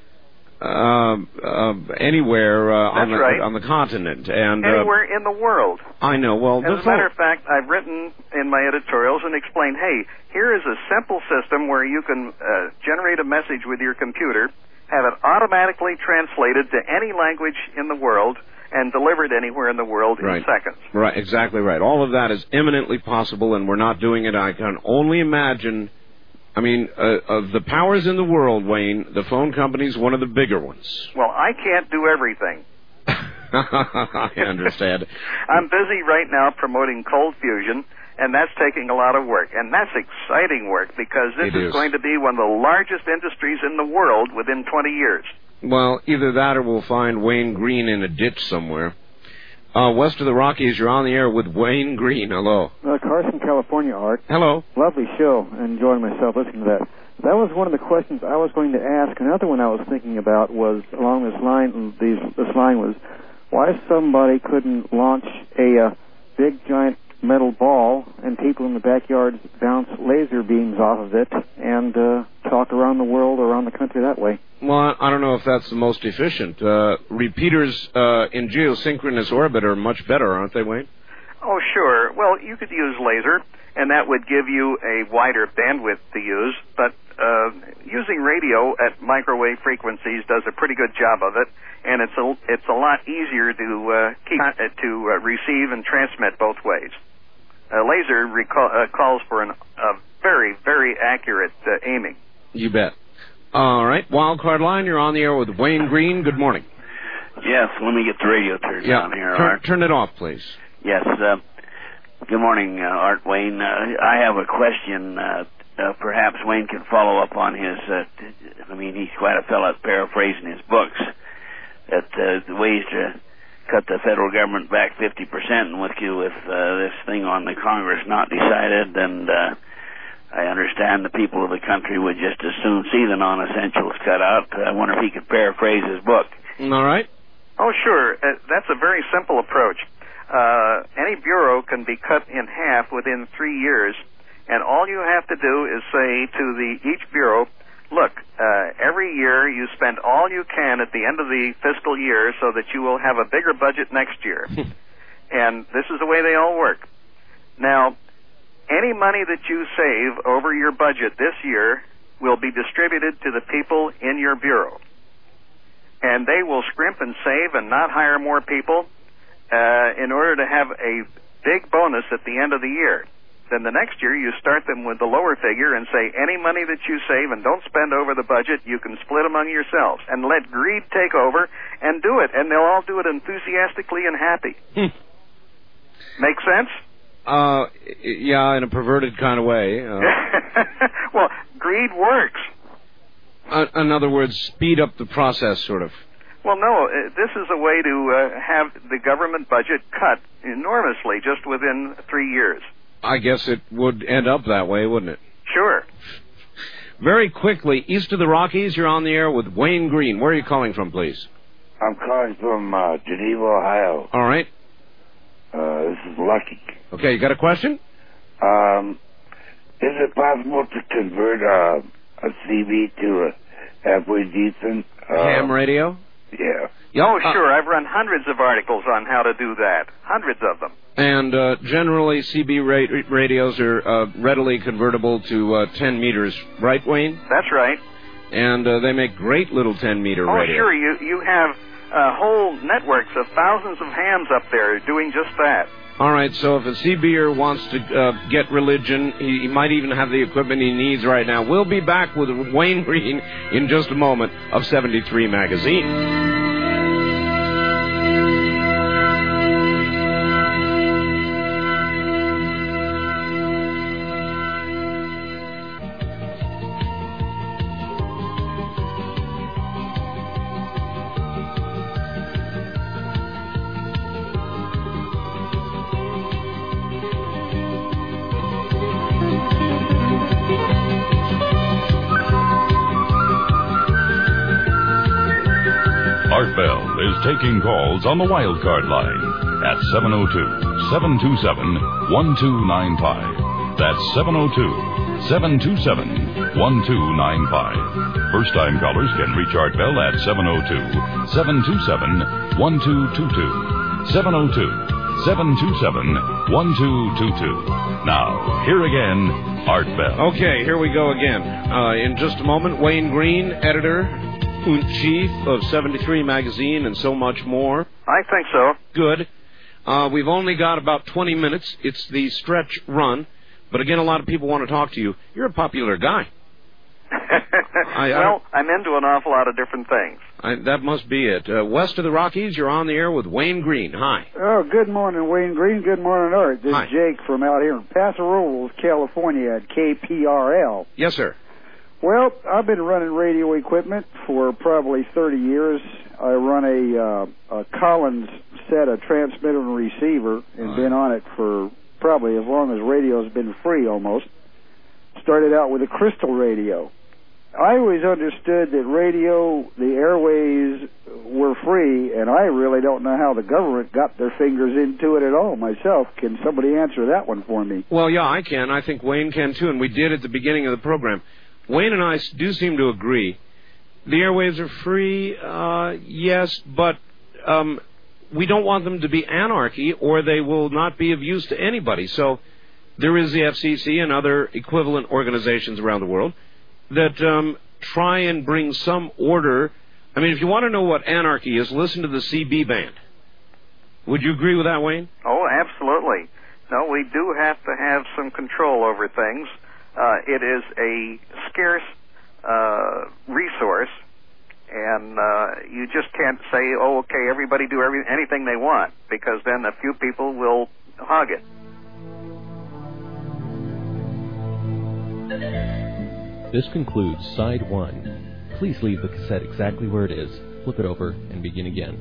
uh, uh, anywhere uh, on the That's right. on the continent, and uh, Anywhere in the world. I know. Well, As the a phone- matter of fact, I've written in my editorials and explained, hey, here is a simple system where you can uh, generate a message with your computer, have it automatically translated to any language in the world, and delivered anywhere in the world Right. in seconds. Right, exactly right. All of that is eminently possible, and we're not doing it. I can only imagine. I mean, uh, of the powers in the world, Wayne, the phone company's one of the bigger ones. Well, I can't do everything. I understand. I'm busy right now promoting cold fusion, and that's taking a lot of work. And that's exciting work because this It is is. going to be one of the largest industries in the world within twenty years. Well, either that or we'll find Wayne Green in a ditch somewhere. Uh, west of the Rockies, you're on the air with Wayne Green. Hello. Uh, Carson, California, Art. Hello. Lovely show. Enjoying myself listening to that. That was one of the questions I was going to ask. Another one I was thinking about was along this line. These, this line was, why somebody couldn't launch a uh, big giant metal ball and people in the backyard bounce laser beams off of it and uh, talk around the world or around the country that way. Well, I don't know if that's the most efficient. Uh, repeaters uh, in geosynchronous orbit are much better, aren't they, Wayne? Oh, sure. Well, you could use laser, and that would give you a wider bandwidth to use, but uh, using radio at microwave frequencies does a pretty good job of it, and it's a, it's a lot easier to uh, keep uh, to uh, receive and transmit both ways. A laser recall, uh, calls for an, a very, very accurate uh, aiming. You bet. All right. Wildcard line, you're on the air with Wayne Green. Good morning. Yes, let me get the radio turned Yeah, on here, turn, Art. turn it off, please. Yes, uh, good morning, uh, Art Wayne. Uh, I have a question. Uh, uh, perhaps Wayne can follow up on his, uh, I mean, he's quite a fellow paraphrasing his books, that uh, the ways to cut the federal government back fifty percent, and with you with uh, this thing on the Congress not decided, and uh, I understand the people of the country would just as soon see the non-essentials cut out. I wonder if he could paraphrase his book. All right. Oh, sure. Uh, that's a very simple approach. Uh, any bureau can be cut in half within three years, and all you have to do is say to the each bureau, look, uh, every year you spend all you can at the end of the fiscal year so that you will have a bigger budget next year. And this is the way they all work. Now, any money that you save over your budget this year will be distributed to the people in your bureau. And they will scrimp and save and not hire more people uh, in order to have a big bonus at the end of the year. Then the next year you start them with the lower figure and say any money that you save and don't spend over the budget, you can split among yourselves. And let greed take over and do it. And they'll all do it enthusiastically and happy. Make sense? Uh, yeah, in a perverted kind of way. Uh, well, greed works. uh, in other words, speed up the process, sort of. Well, no, uh, this is a way to uh, have the government budget cut enormously just within three years. I guess it would end up that way, wouldn't it? Sure. Very quickly, east of the Rockies, you're on the air with Wayne Green. Where are you calling from, please? I'm calling from uh, Geneva, Ohio. All right. Uh, this is Lucky. Okay, you got a question? Um, is it possible to convert uh, a C B to a halfway decent uh, ham radio? Yeah. Oh, sure. I've run hundreds of articles on how to do that. Hundreds of them. And uh, generally, C B ra- radios are uh, readily convertible to uh, ten meters, right, Wayne? That's right. And uh, they make great little ten-meter oh, radios. Oh, sure. You, you have uh, whole networks of thousands of hams up there doing just that. All right, so if a C B er wants to uh, get religion, he, he might even have the equipment he needs right now. We'll be back with Wayne Green in just a moment of seventy-three Magazine. Art Bell is taking calls on the wildcard line at seven oh two, seven two seven, one two nine five. That's seven oh two, seven two seven, one two nine five. First-time callers can reach Art Bell at seven oh two, seven two seven, one two two two. seven oh two, seven two seven, one two two two. Now, here again, Art Bell. Okay, here we go again. Uh, in just a moment, Wayne Green, editor-in-chief of seventy-three Magazine and so much more. I think so. Good. Uh, we've only got about twenty minutes. It's the stretch run. But again, a lot of people want to talk to you. You're a popular guy. I, well, I, I'm into an awful lot of different things. I, that must be it. Uh, west of the Rockies, you're on the air with Wayne Green. Hi. Oh, good morning, Wayne Green. Good morning, Art. This Hi. is Jake from out here in Paso Robles, California at K P R L. Yes, sir. Well, I've been running radio equipment for probably thirty years. I run a, uh, a Collins set, a transmitter and receiver, and Right. been on it for probably as long as radio's been free almost. Started out with a crystal radio. I always understood that radio, the airways were free, and I really don't know how the government got their fingers into it at all myself. Can somebody answer that one for me? Well, yeah, I can. I think Wayne can, too, and we did at the beginning of the program. Wayne and I do seem to agree. The airwaves are free, uh, yes, but um, we don't want them to be anarchy, or they will not be of use to anybody. So there is the F C C and other equivalent organizations around the world that um, try and bring some order. I mean, if you want to know what anarchy is, listen to the C B band. Would you agree with that, Wayne? Oh, absolutely. No, we do have to have some control over things. Uh, it is a scarce uh, resource, and uh, you just can't say, oh, okay, everybody do every, anything they want, because then a few people will hog it. This concludes side one. Please leave the cassette exactly where it is, flip it over, and begin again.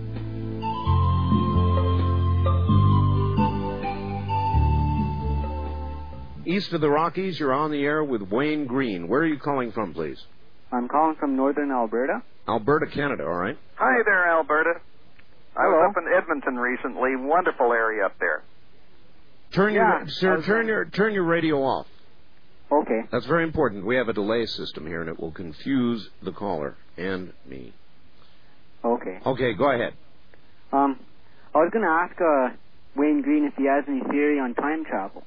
East of the Rockies, you're on the air with Wayne Green. Where are you calling from, please? I'm calling from northern Alberta. Alberta, Canada, all right. Hi there, Alberta. I Hello. was up in Edmonton recently. Wonderful area up there. Turn Yeah, your sir, was, turn uh, your turn your radio off. Okay. That's very important. We have a delay system here, and it will confuse the caller and me. Okay. Okay, go ahead. Um, I was going to ask uh, Wayne Green if he has any theory on time travel.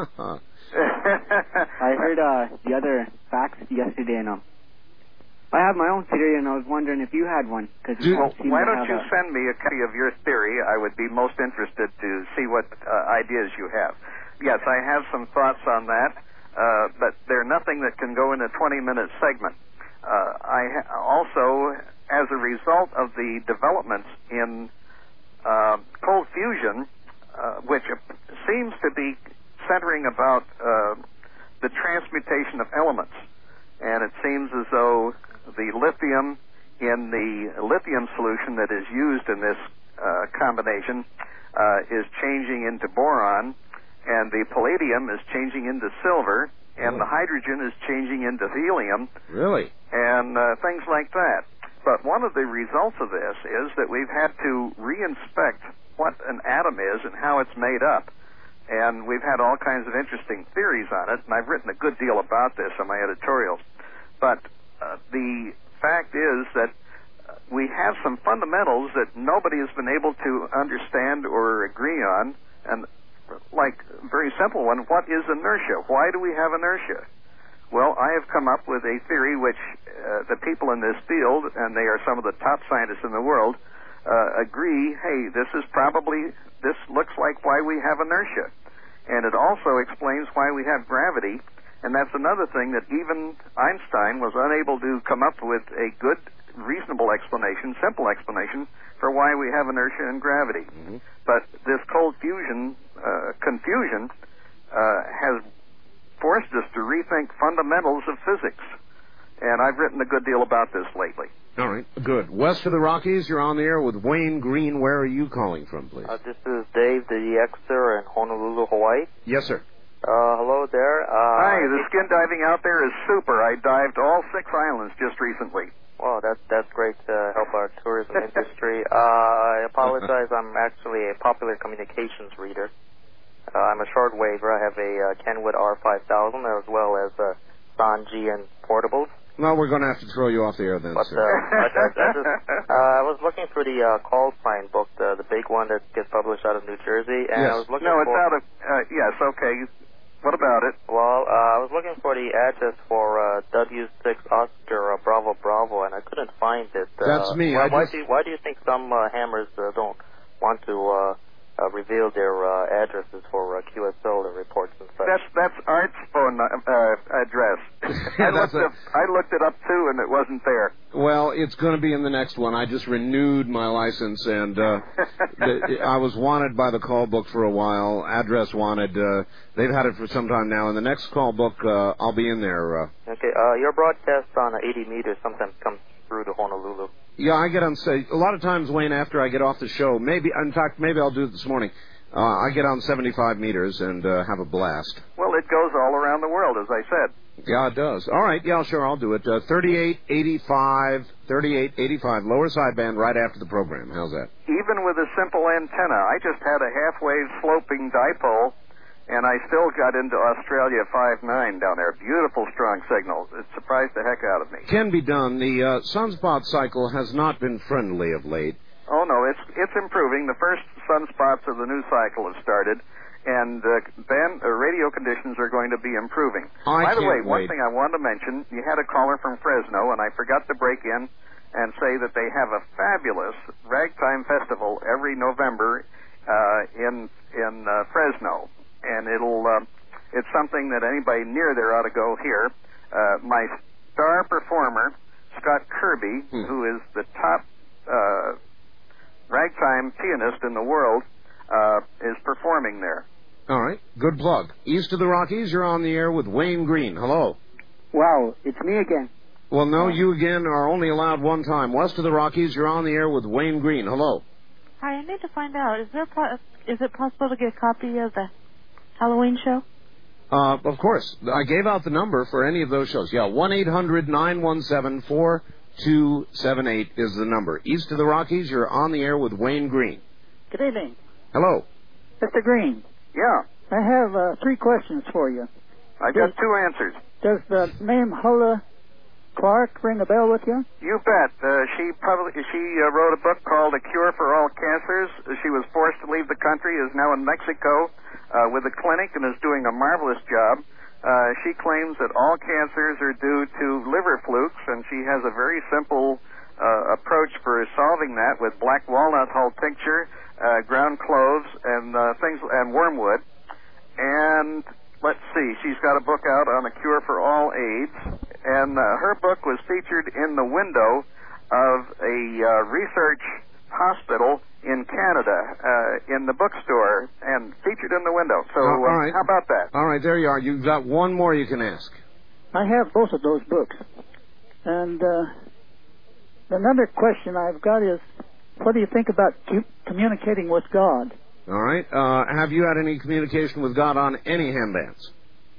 I heard uh, the other facts yesterday, and um, I have my own theory, and I was wondering if you had one. Cause you well, seem why to don't have you a... send me a copy of your theory? I would be most interested to see what uh, ideas you have. Yes, I have some thoughts on that. Uh, but they're nothing that can go in a twenty-minute segment. Uh, I ha- also, as a result of the developments in uh, cold fusion, uh, which seems to be centering about uh, the transmutation of elements, and it seems as though the lithium in the lithium solution that is used in this uh, combination uh, is changing into boron, and the palladium is changing into silver, and the hydrogen is changing into helium. Really? And uh, things like that. But one of the results of this is that we've had to re-inspect what an atom is and how it's made up. And we've had all kinds of interesting theories on it, and I've written a good deal about this in my editorials. But uh, the fact is that we have some fundamentals that nobody has been able to understand or agree on, and like a very simple one, what is inertia? Why do we have inertia? Well, I have come up with a theory which uh, the people in this field, and they are some of the top scientists in the world, uh, agree, hey, this is probably, this looks like why we have inertia. And it also explains why we have gravity, and that's another thing that even Einstein was unable to come up with a good, reasonable explanation, simple explanation, for why we have inertia and gravity. Mm-hmm. But this cold fusion uh, confusion uh, has forced us to rethink fundamentals of physics. And I've written a good deal about this lately. All right, good. West of the Rockies, you're on the air with Wayne Green. Where are you calling from, please? Uh, this is Dave, the Xer in Honolulu, Hawaii. Yes, sir. Uh, hello there. Uh, Hi, the skin diving out there is super. I dived all six islands just recently. Well, that's that's great to help our tourism industry. Uh, I apologize. I'm actually a popular communications reader. Uh, I'm a shortwaver. I have a uh, Kenwood R five thousand as well as uh, Sanji and portables. No, we're going to have to throw you off the air then, But, sir. uh, I, I, I, just, uh, I was looking for the uh, call sign book, the, the big one that gets published out of New Jersey, and Yes. I was looking No, for... it's out of, uh, yes, okay. What about it? Well, uh, I was looking for the address for uh, W six Oscar uh, Bravo Bravo, and I couldn't find it. Uh, That's me. Why, I why, just- do you, why do you think some uh, hammers uh, don't want to uh, uh, reveal their uh, addresses for uh, Q S L reports and such? That's that's Art's phone uh, uh, address. I That's looked a- up, I looked it up too, and it wasn't there. Well, it's going to be in the next one. I just renewed my license, and uh, the, I was wanted by the call book for a while. Address wanted. Uh, they've had it for some time now. In the next call book, uh, I'll be in there. Uh, Okay, uh, your broadcast on uh, eighty meters sometimes comes through to Honolulu. yeah, I get on. Say, a lot of times, Wayne, after I get off the show, maybe, in fact, maybe I'll do it this morning. Uh, I get on seventy-five meters and uh, have a blast. Well, it goes all around the world, as I said. Yeah, it does. All right, yeah, sure, I'll do it. Uh, thirty-eight eighty-five, thirty-eight eighty-five, lower sideband right after the program. How's that? Even with a simple antenna, I just had a half-wave sloping dipole, and I still got into Australia five nine down there. Beautiful, strong signals. It surprised the heck out of me. Can be done. The uh, sunspot cycle has not been friendly of late. Oh, no, it's it's improving. The first sunspots of the new cycle have started, and uh, then uh, radio conditions are going to be improving. I By the way, can't one wait. thing I wanted to mention, you had a caller from Fresno, and I forgot to break in and say that they have a fabulous ragtime festival every November uh, in in uh, Fresno, and it'll uh, it's something that anybody near there ought to go hear. Uh, my star performer, Scott Kirby, Hmm. who is the top uh, ragtime pianist in the world, uh, is performing there. All right, good plug. East of the Rockies, you're on the air with Wayne Green. Hello. Wow, it's me again. Well, no, you again are only allowed one time. West of the Rockies, you're on the air with Wayne Green. Hello. Hi, I need to find out, is there po- is it possible to get a copy of the Halloween show? Uh, of course. I gave out the number for any of those shows. Yeah, one eight hundred nine one seven four two seven eight is the number. East of the Rockies, you're on the air with Wayne Green. Good evening, Hello. Mister Green. Yeah, I have uh, three questions for you. I got two answers. Does the name Hula Clark ring a bell with you? You bet. Uh, she probably she uh, wrote a book called A Cure for All Cancers. She was forced to leave the country, is now in Mexico uh, with a clinic, and is doing a marvelous job. Uh, she claims that all cancers are due to liver flukes, and she has a very simple uh, approach for solving that with black walnut hull tincture, uh, ground cloves, and uh, things, and wormwood. And let's see, she's got a book out on a cure for all AIDS, and uh, her book was featured in the window of a uh, research hospital in Canada, uh, in the bookstore, and featured in the window. So, Uh, all uh, right. how about that? All right, there you are. You've got one more you can ask. I have both of those books. And uh, another question I've got is, what do you think about cu- communicating with God? All right. Uh, have you had any communication with God on any ham bands?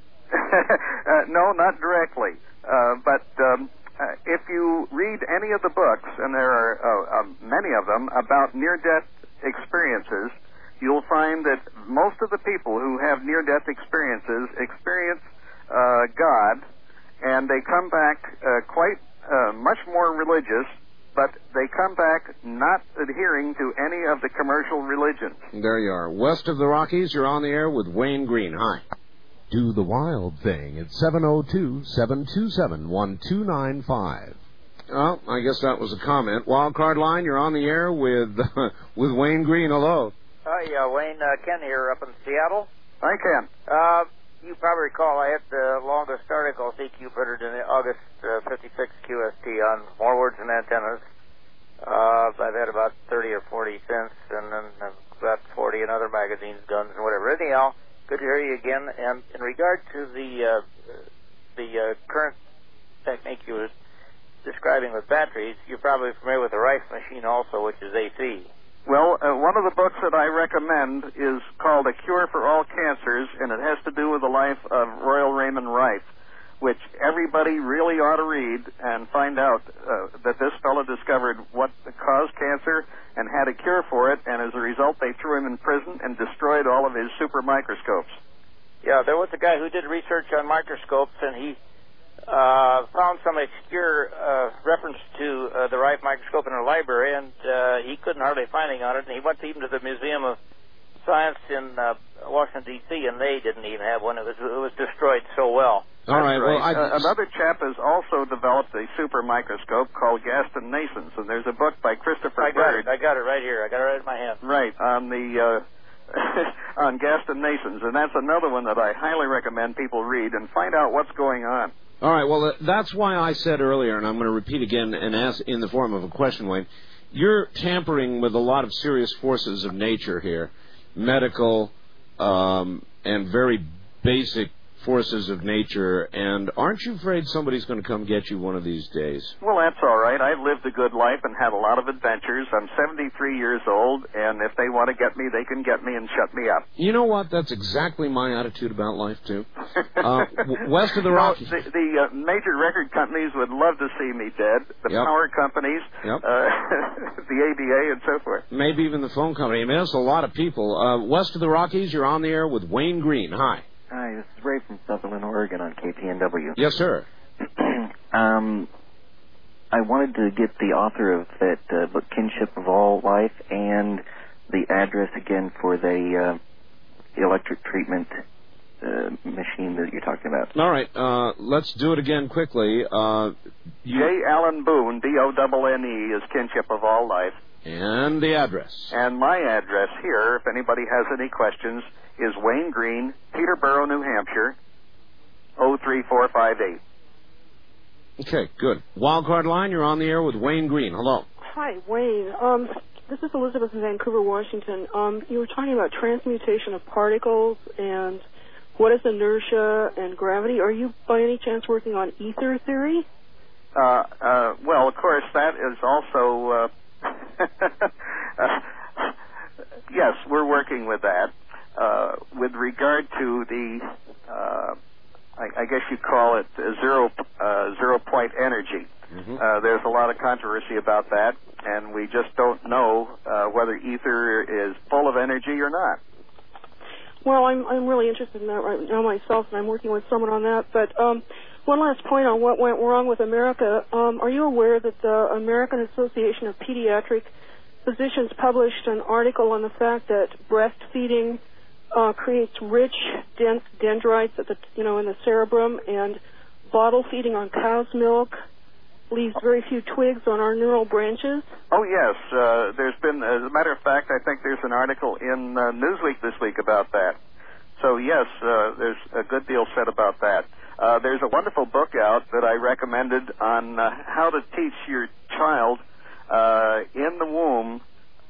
uh, no, not directly. Uh, but um, uh, if you read any of the books, and there are uh, uh, many of them, about near-death experiences, you'll find that most of the people who have near-death experiences experience uh, God, and they come back uh, quite uh, much more religious, but they come back not adhering to any of the commercial religions. There you are. West of the Rockies, you're on the air with Wayne Green. Hi. Do the wild thing at seven oh two, seven two seven, one two nine five. Well, I guess that was a comment. Wildcard line, you're on the air with with Wayne Green. Hello. Hi, uh, Wayne. Uh, Ken here up in Seattle. Hi, Ken. Uh, you probably recall I had the longest article C Q printed in August uh, fifty-six Q S T on more words and antennas. Uh, I've had about thirty or forty since, and then about forty in other magazines, guns, and whatever. Anyhow, good to hear you again. And in regard to the uh, the uh, current technique you were describing with batteries, you're probably familiar with the Rife machine also, which is A C. Well, uh, one of the books that I recommend is called A Cure for All Cancers, and it has to do with the life of Royal Raymond Rife, which everybody really ought to read and find out uh, that this fellow discovered what caused cancer and had a cure for it, and as a result they threw him in prison and destroyed all of his super microscopes. Yeah, there was a guy who did research on microscopes, and he uh, found some obscure uh, reference to uh, the Rife microscope in a library, and uh, he couldn't hardly find anything on it, and he went even to the Museum of Science in uh, Washington, D C, and they didn't even have one. It was, it was destroyed so well. All right, well, I... uh, another chap has also developed a super microscope called Gaston Nasons, and there's a book by Christopher I got Bird. it. I got it right here. I got it right in my hand. Right, on the... Uh, on Gaston Nasons, and that's another one that I highly recommend people read and find out what's going on. All right, well, uh, that's why I said earlier, and I'm going to repeat again and ask in the form of a question, Wayne, you're tampering with a lot of serious forces of nature here, medical um, and very basic forces of nature, and aren't you afraid somebody's going to come get you one of these days? Well, that's all right. I've lived a good life and had a lot of adventures. I'm seventy-three years old, and if they want to get me, they can get me and shut me up. You know what? That's exactly my attitude about life, too. Uh, w- west of the No, Rockies. the, the uh, major record companies would love to see me dead. The Yep. power companies, Yep. uh, the A B A, and so forth. Maybe even the phone company. I mean, there's a lot of people. Uh, west of the Rockies, you're on the air with Wayne Green. Hi. Hi, this is Ray from Sutherland, Oregon on K T N W. Yes, sir. um, I wanted to get the author of that uh, book, Kinship of All Life, and the address again for the uh, electric treatment uh, machine that you're talking about. All right, uh, let's do it again quickly. Uh, you... J. Allen Boone, B O N N E, is Kinship of All Life. And the address. And my address here, if anybody has any questions, is Wayne Green, Peterborough, New Hampshire, oh three four five eight. Okay, good. Wildcard line, you're on the air with Wayne Green. Hello. Hi, Wayne. Um, this is Elizabeth in Vancouver, Washington. Um, you were talking about transmutation of particles and what is inertia and gravity. Are you, by any chance, working on ether theory? Uh, uh, well, of course, that is also... Uh, uh, yes, we're working with that. Uh, with regard to the, uh, I, I guess you call it zero uh, zero point energy. Mm-hmm. Uh, there's a lot of controversy about that, and we just don't know uh, whether ether is full of energy or not. Well, I'm I'm really interested in that right now myself, and I'm working with someone on that. But um, one last point on what went wrong with America. Um, are you aware that the American Association of Pediatric Physicians published an article on the fact that breastfeeding Uh, creates rich, dense dendrites at the, you know, in the cerebrum, and bottle feeding on cow's milk leaves very few twigs on our neural branches? Oh, yes. Uh, there's been, as a matter of fact, I think there's an article in uh, Newsweek this week about that. So, yes, uh, there's a good deal said about that. Uh, there's a wonderful book out that I recommended on uh, how to teach your child uh, in the womb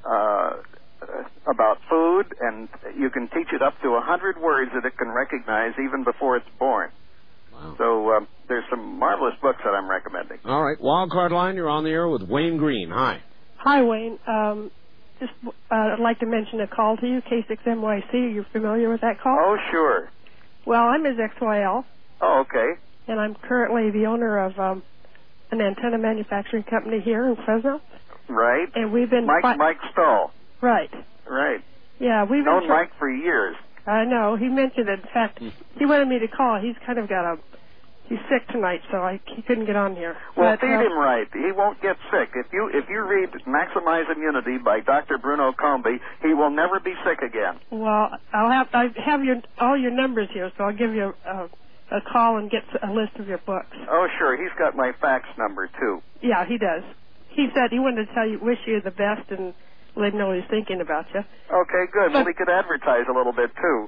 uh, about food, and you can teach it up to a hundred words that it can recognize even before it's born. Wow. So uh, there's some marvelous books that I'm recommending. All right, Wildcard line, you're on the air with Wayne Green. Hi. Hi, Wayne. Um, just uh, I'd like to mention a call to you, K six M Y C. Are you familiar with that call? Oh, sure. Well, I'm his X Y L. Oh, okay. And I'm currently the owner of um, an antenna manufacturing company here in Fresno. Right. And we've been... Mike, fi- Mike Stahl. Right. Right. Yeah, we've known been... Tra- Mike for years. I know. He mentioned it. In fact, he wanted me to call. He's kind of got a... He's sick tonight, so I, he couldn't get on here. Well, but, feed uh, him right. He won't get sick. If you if you read Maximize Immunity by Doctor Bruno Comby, he will never be sick again. Well, I'll have I have your all your numbers here, so I'll give you a, a call and get a list of your books. Oh, sure. He's got my fax number, too. Yeah, he does. He said he wanted to tell you, wish you the best, and let him know he's thinking about you. Okay, good. But, well, he could advertise a little bit, too.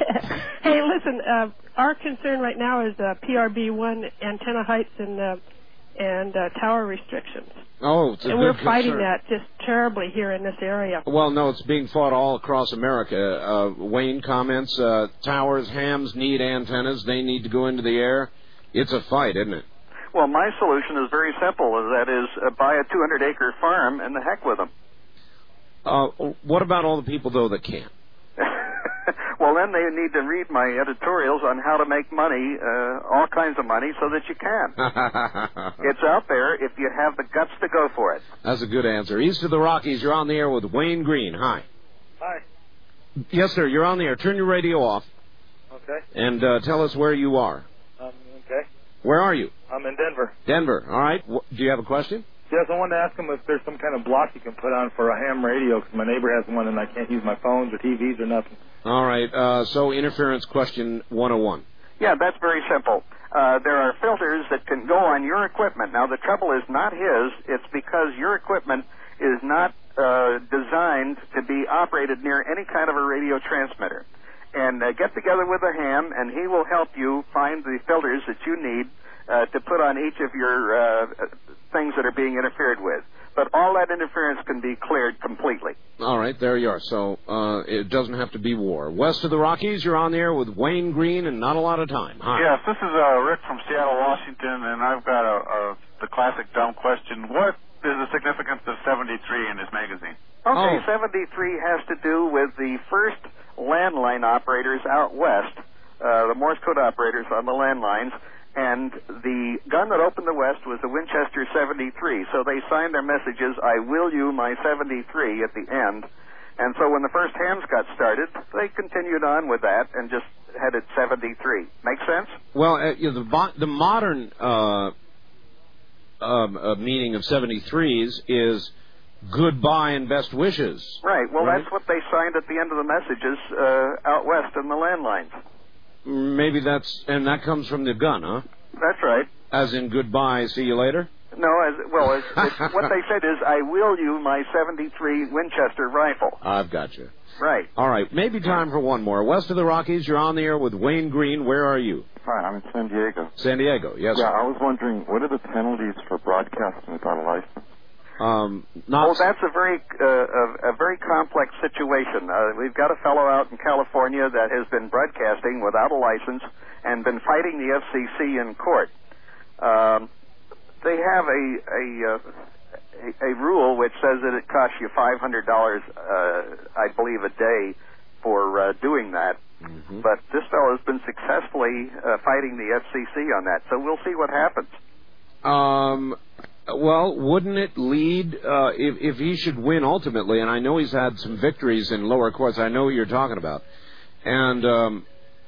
Hey, listen, uh, our concern right now is uh, P R B one antenna heights and uh, and uh, tower restrictions. Oh, it's a and good we're fighting concern. that just terribly here in this area. Well, no, it's being fought all across America. Uh, Wayne comments, uh, towers, hams need antennas. They need to go into the air. It's a fight, isn't it? Well, my solution is very simple. That is, uh, buy a two hundred acre farm and the heck with them. Uh, what about all the people, though, that can't? Well, then they need to read my editorials on how to make money, uh, all kinds of money, so that you can. It's out there if you have the guts to go for it. That's a good answer. East of the Rockies, you're on the air with Wayne Green. Hi. Hi. Yes, sir, you're on the air. Turn your radio off. Okay. And uh, tell us where you are. Um, okay. Where are you? I'm in Denver. Denver. All right. W- do you have a question? Yes, I wanted to ask him if there's some kind of block you can put on for a ham radio, because my neighbor has one and I can't use my phones or T Vs or nothing. All right. Uh, so interference question one oh one. Yeah, that's very simple. Uh, there are filters that can go on your equipment. Now, the trouble is not his. It's because your equipment is not uh, designed to be operated near any kind of a radio transmitter. And uh, get together with a ham, and he will help you find the filters that you need uh, to put on each of your uh, things that are being interfered with. But all that interference can be cleared completely. All right, there you are. So uh, it doesn't have to be war. West of the Rockies, you're on the air with Wayne Green, and not a lot of time. Hi. Yes, this is uh, Rick from Seattle, Washington, and I've got a, a the classic dumb question. What is the significance of seventy-three in this magazine? Okay, Oh. seventy-three has to do with the first landline operators out west, uh, the Morse code operators on the landlines. And the gun that opened the West was the Winchester seventy-three. So they signed their messages, I will you my seventy-three at the end. And so when the first hams got started, they continued on with that and just had it seventy-three. Make sense? Well, uh, you know, the, bo- the modern uh, um, uh, meaning of seventy-threes is goodbye and best wishes. Right. Well, Right. that's what they signed at the end of the messages uh, out west in the landlines. Maybe that's, and that comes from the gun, huh? That's right. As in goodbye, see you later? No, as well, as, it's, what they said is, I will you my seventy-three Winchester rifle. I've got you. Right. All right, maybe time for one more. West of the Rockies, you're on the air with Wayne Green. Where are you? Hi, I'm in San Diego. San Diego, yes. Yeah, sir. I was wondering, what are the penalties for broadcasting without a license? Um, not Well, that's a very uh, a, a very complex situation. Uh, we've got a fellow out in California that has been broadcasting without a license and been fighting the F C C in court. Um, they have a a, uh, a a rule which says that it costs you five hundred dollars, uh, I believe, a day for uh, doing that. Mm-hmm. But this fellow has been successfully uh, fighting the F C C on that, so we'll see what happens. Um, well, wouldn't it lead, uh, if, if he should win ultimately, and I know he's had some victories in lower courts, I know who you're talking about, and um,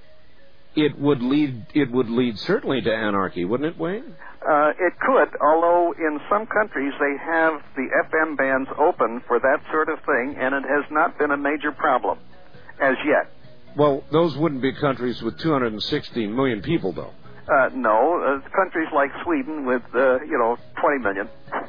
it would lead, it would lead certainly to anarchy, wouldn't it, Wayne? Uh, it could, although in some countries they have the F M bands open for that sort of thing, and it has not been a major problem as yet. Well, those wouldn't be countries with two hundred sixteen million people, though. Uh, no, uh, countries like Sweden with, uh, you know, twenty million.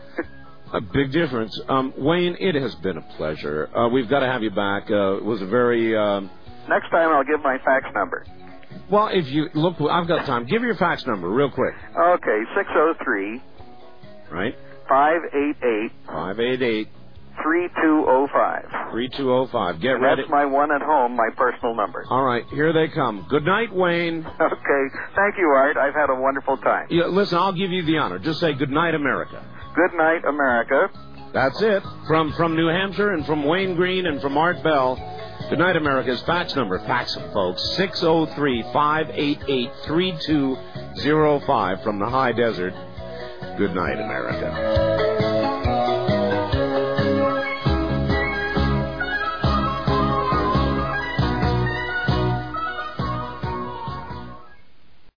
A big difference. Um, Wayne, it has been a pleasure. Uh, we've got to have you back. Uh, it was a very... Um... Next time I'll give my fax number. Well, if you... Look, I've got time. Give your fax number real quick. Okay, six oh three... Right? five eight eight... five eight eight... three two oh five. three two oh five. Get and ready. That's my one at home, my personal number. All right, here they come. Good night, Wayne. Okay. Thank you, Art. I've had a wonderful time. Yeah, listen, I'll give you the honor. Just say good night, America. Good night, America. That's it. From from New Hampshire and from Wayne Green and from Art Bell. Good night, America's fax number. Fax them, folks. six oh three, five eight eight, three two oh five from the high desert. Good night, America.